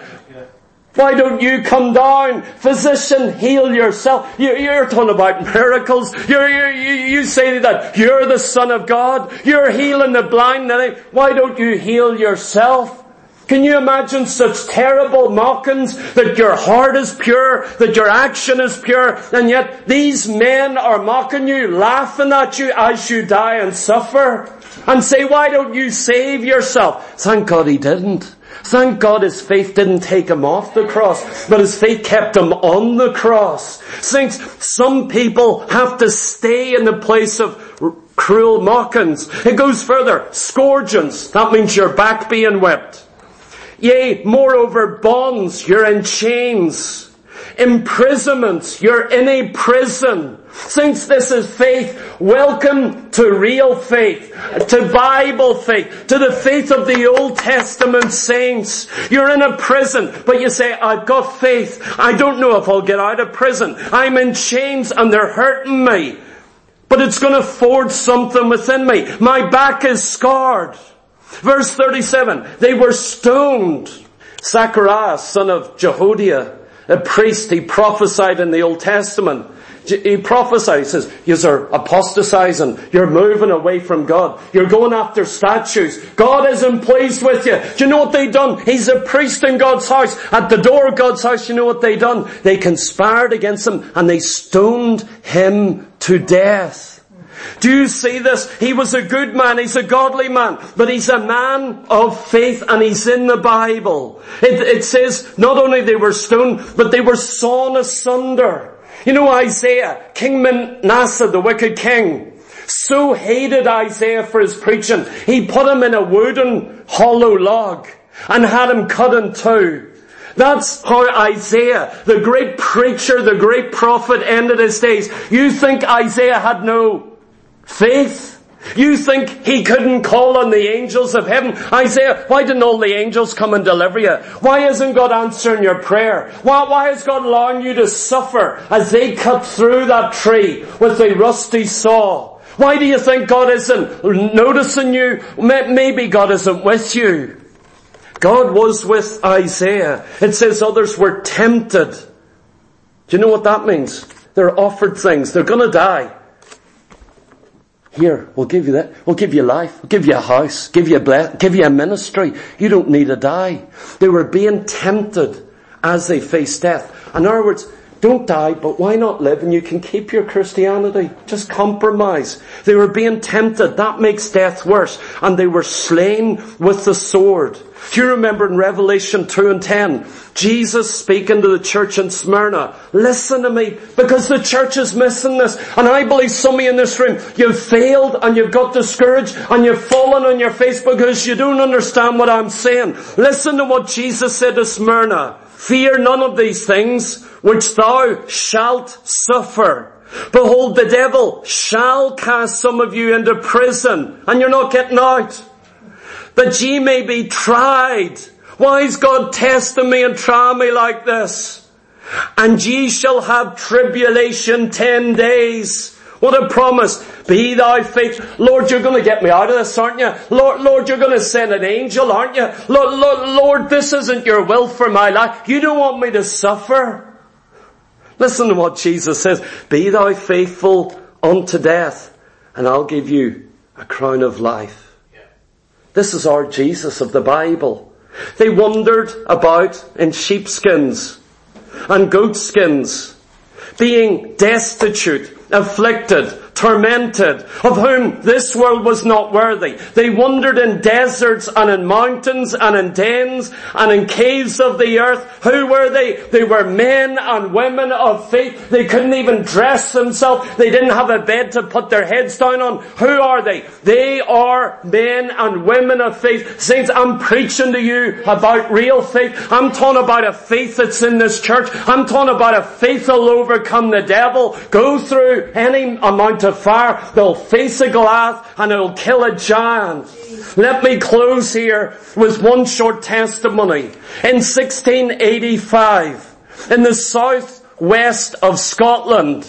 why don't you come down? Physician, heal yourself. You, you're talking about miracles. You're, you're, you you say that you're the Son of God. You're healing the blind. Why don't you heal yourself? Can you imagine such terrible mockings, that your heart is pure, that your action is pure, and yet these men are mocking you, laughing at you as you die and suffer, and say, why don't you save yourself? Thank God he didn't. Thank God his faith didn't take him off the cross, but his faith kept him on the cross. Saints, some people have to stay in the place of cruel mockings. It goes further. Scourgings. That means your back being whipped. Yea, moreover, bonds, you're in chains. Imprisonments, you're in a prison. Since this is faith, welcome to real faith, to Bible faith, to the faith of the Old Testament saints. You're in a prison, but you say, I've got faith. I don't know if I'll get out of prison. I'm in chains and they're hurting me. But it's going to forge something within me. My back is scarred. Verse thirty-seven, they were stoned. Zacharias, son of Jehoiada, a priest, he prophesied in the Old Testament. He prophesied, he says, you're apostatizing, you're moving away from God, you're going after statues, God isn't pleased with you. Do you know what they done? He's a priest in God's house. At the door of God's house, you know what they done? They conspired against him and they stoned him to death. Do you see this? He was a good man, he's a godly man, but he's a man of faith and he's in the Bible. It, it says not only they were stoned, but they were sawn asunder. You know Isaiah, King Manasseh, the wicked king, so hated Isaiah for his preaching. He put him in a wooden hollow log and had him cut in two. That's how Isaiah, the great preacher, the great prophet, ended his days. You think Isaiah had no faith? You think he couldn't call on the angels of heaven? Isaiah, why didn't all the angels come and deliver you? Why isn't God answering your prayer? Why, why is God allowing you to suffer as they cut through that tree with a rusty saw? Why do you think God isn't noticing you? Maybe God isn't with you. God was with Isaiah. It says others were tempted. Do you know what that means? They're offered things. They're going to die. Here, we'll give you that. We'll give you life. We'll give you a house. Give you a ble- give you a ministry. You don't need to die. They were being tempted as they faced death. In other words, don't die, but why not live and you can keep your Christianity? Just compromise. They were being tempted. That makes death worse. And they were slain with the sword. Do you remember in Revelation two and ten, Jesus speaking to the church in Smyrna, listen to me, because the church is missing this. And I believe some of you in this room, you've failed and you've got discouraged and you've fallen on your face because you don't understand what I'm saying. Listen to what Jesus said to Smyrna. Fear none of these things which thou shalt suffer. Behold, the devil shall cast some of you into prison, and you're not getting out, that ye may be tried. Why is God testing me and trying me like this? And ye shall have tribulation ten days. What a promise. Be thou faithful. Lord, you're going to get me out of this, aren't you? Lord, Lord, you're going to send an angel, aren't you? Lord, Lord, Lord, this isn't your will for my life. You don't want me to suffer. Listen to what Jesus says. Be thou faithful unto death, and I'll give you a crown of life. Yeah. This is our Jesus of the Bible. They wandered about in sheepskins and goatskins, being destitute, afflicted, tormented, of whom this world was not worthy. They wandered in deserts and in mountains and in dens and in caves of the earth. Who were they? They were men and women of faith. They couldn't even dress themselves. They didn't have a bed to put their heads down on. Who are they? They are men and women of faith. Saints, I'm preaching to you about real faith. I'm talking about a faith that's in this church. I'm talking about a faith that'll overcome the devil, go through any amount of fire, they'll face a Goliath and it'll kill a giant. Let me close here with one short testimony. In sixteen eighty-five, in the southwest of Scotland,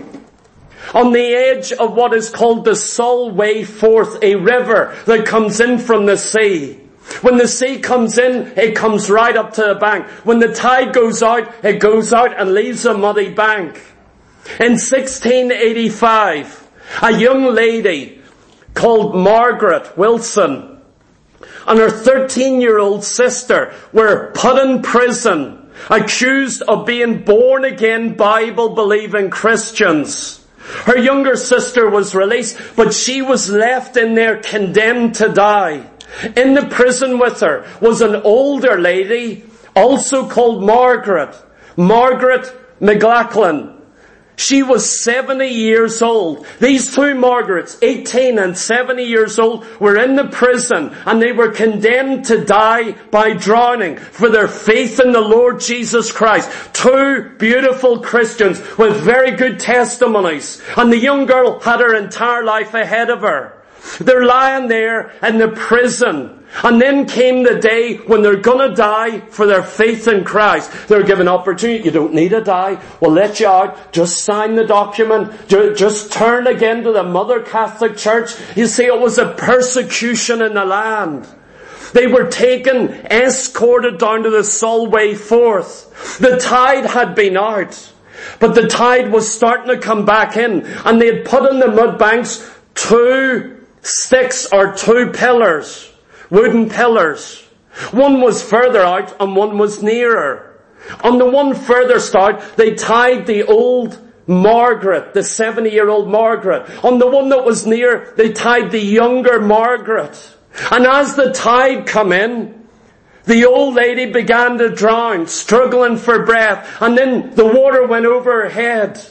on the edge of what is called the Solway Forth, a river that comes in from the sea. When the sea comes in, it comes right up to the bank. When the tide goes out, it goes out and leaves a muddy bank. In sixteen eighty-five, a young lady called Margaret Wilson and her thirteen-year-old sister were put in prison, accused of being born-again, Bible-believing Christians. Her younger sister was released, but she was left in there condemned to die. In the prison with her was an older lady, also called Margaret, Margaret McLachlan. She was seventy years old. These two Margarets, eighteen and seventy years old, were in the prison and they were condemned to die by drowning for their faith in the Lord Jesus Christ. Two beautiful Christians with very good testimonies. And the young girl had her entire life ahead of her. They're lying there in the prison. And then came the day when they're gonna die for their faith in Christ. They're given opportunity. You don't need to die. We'll let you out. Just sign the document. Just turn again to the Mother Catholic Church. You see, it was a persecution in the land. They were taken, escorted down to the Solway Forth. The tide had been out, but the tide was starting to come back in. And they had put in the mud banks two sticks or two pillars. Wooden pillars. One was further out and one was nearer. On the one furthest out, they tied the old Margaret, the seventy-year-old Margaret. On the one that was near, they tied the younger Margaret. And as the tide come in, the old lady began to drown, struggling for breath, and then the water went over her head.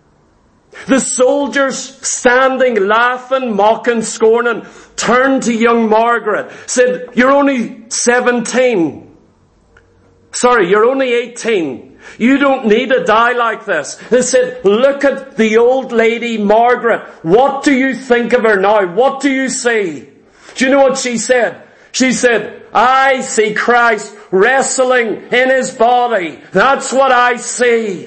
The soldiers, standing, laughing, mocking, scorning, turned to young Margaret, said, "You're only seventeen. Sorry, you're only eighteen. You don't need to die like this. They said, look at the old lady Margaret. What do you think of her now? What do you see? Do you know what she said? She said, I see Christ wrestling in his body. That's what I see.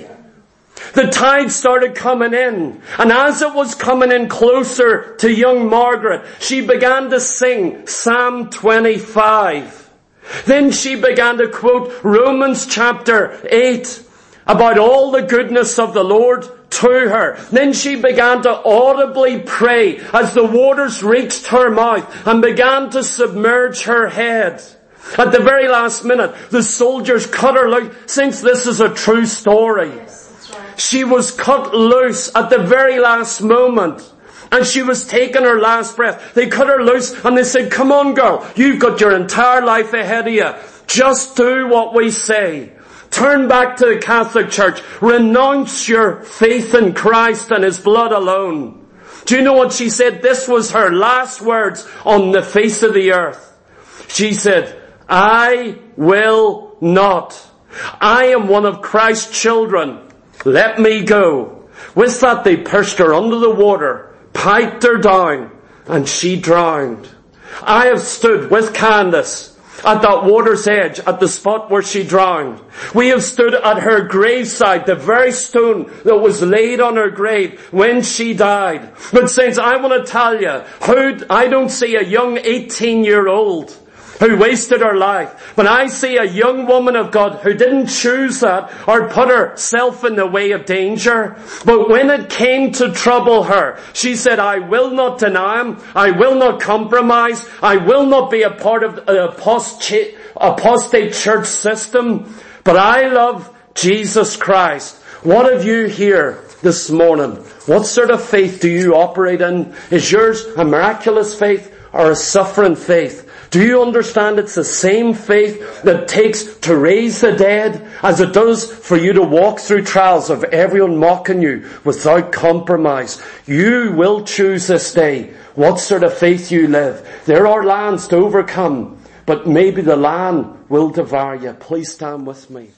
The tide started coming in, and as it was coming in closer to young Margaret, she began to sing Psalm twenty-five. Then she began to quote Romans chapter eight about all the goodness of the Lord to her. Then she began to audibly pray as the waters reached her mouth and began to submerge her head. At the very last minute, the soldiers cut her loose. Since this is a true story, she was cut loose at the very last moment. And she was taking her last breath. They cut her loose and they said, come on girl, you've got your entire life ahead of you. Just do what we say. Turn back to the Catholic Church. Renounce your faith in Christ and his blood alone. Do you know what she said? This was her last words on the face of the earth. She said, I will not. I am one of Christ's children. Let me go. With that they pushed her under the water, piped her down, and she drowned. I have stood with Candace at that water's edge, at the spot where she drowned. We have stood at her graveside, the very stone that was laid on her grave when she died. But saints, I want to tell you, how I don't see a young eighteen-year-old who wasted her life, but I see a young woman of God who didn't choose that or put herself in the way of danger. But when it came to trouble her, she said, I will not deny him, I will not compromise, I will not be a part of the apostate, apostate church system, but I love Jesus Christ. What have you here this morning? What sort of faith do you operate in? Is yours a miraculous faith or a suffering faith? Do you understand it's the same faith that takes to raise the dead as it does for you to walk through trials of everyone mocking you without compromise? You will choose this day what sort of faith you live. There are lands to overcome, but maybe the land will devour you. Please stand with me.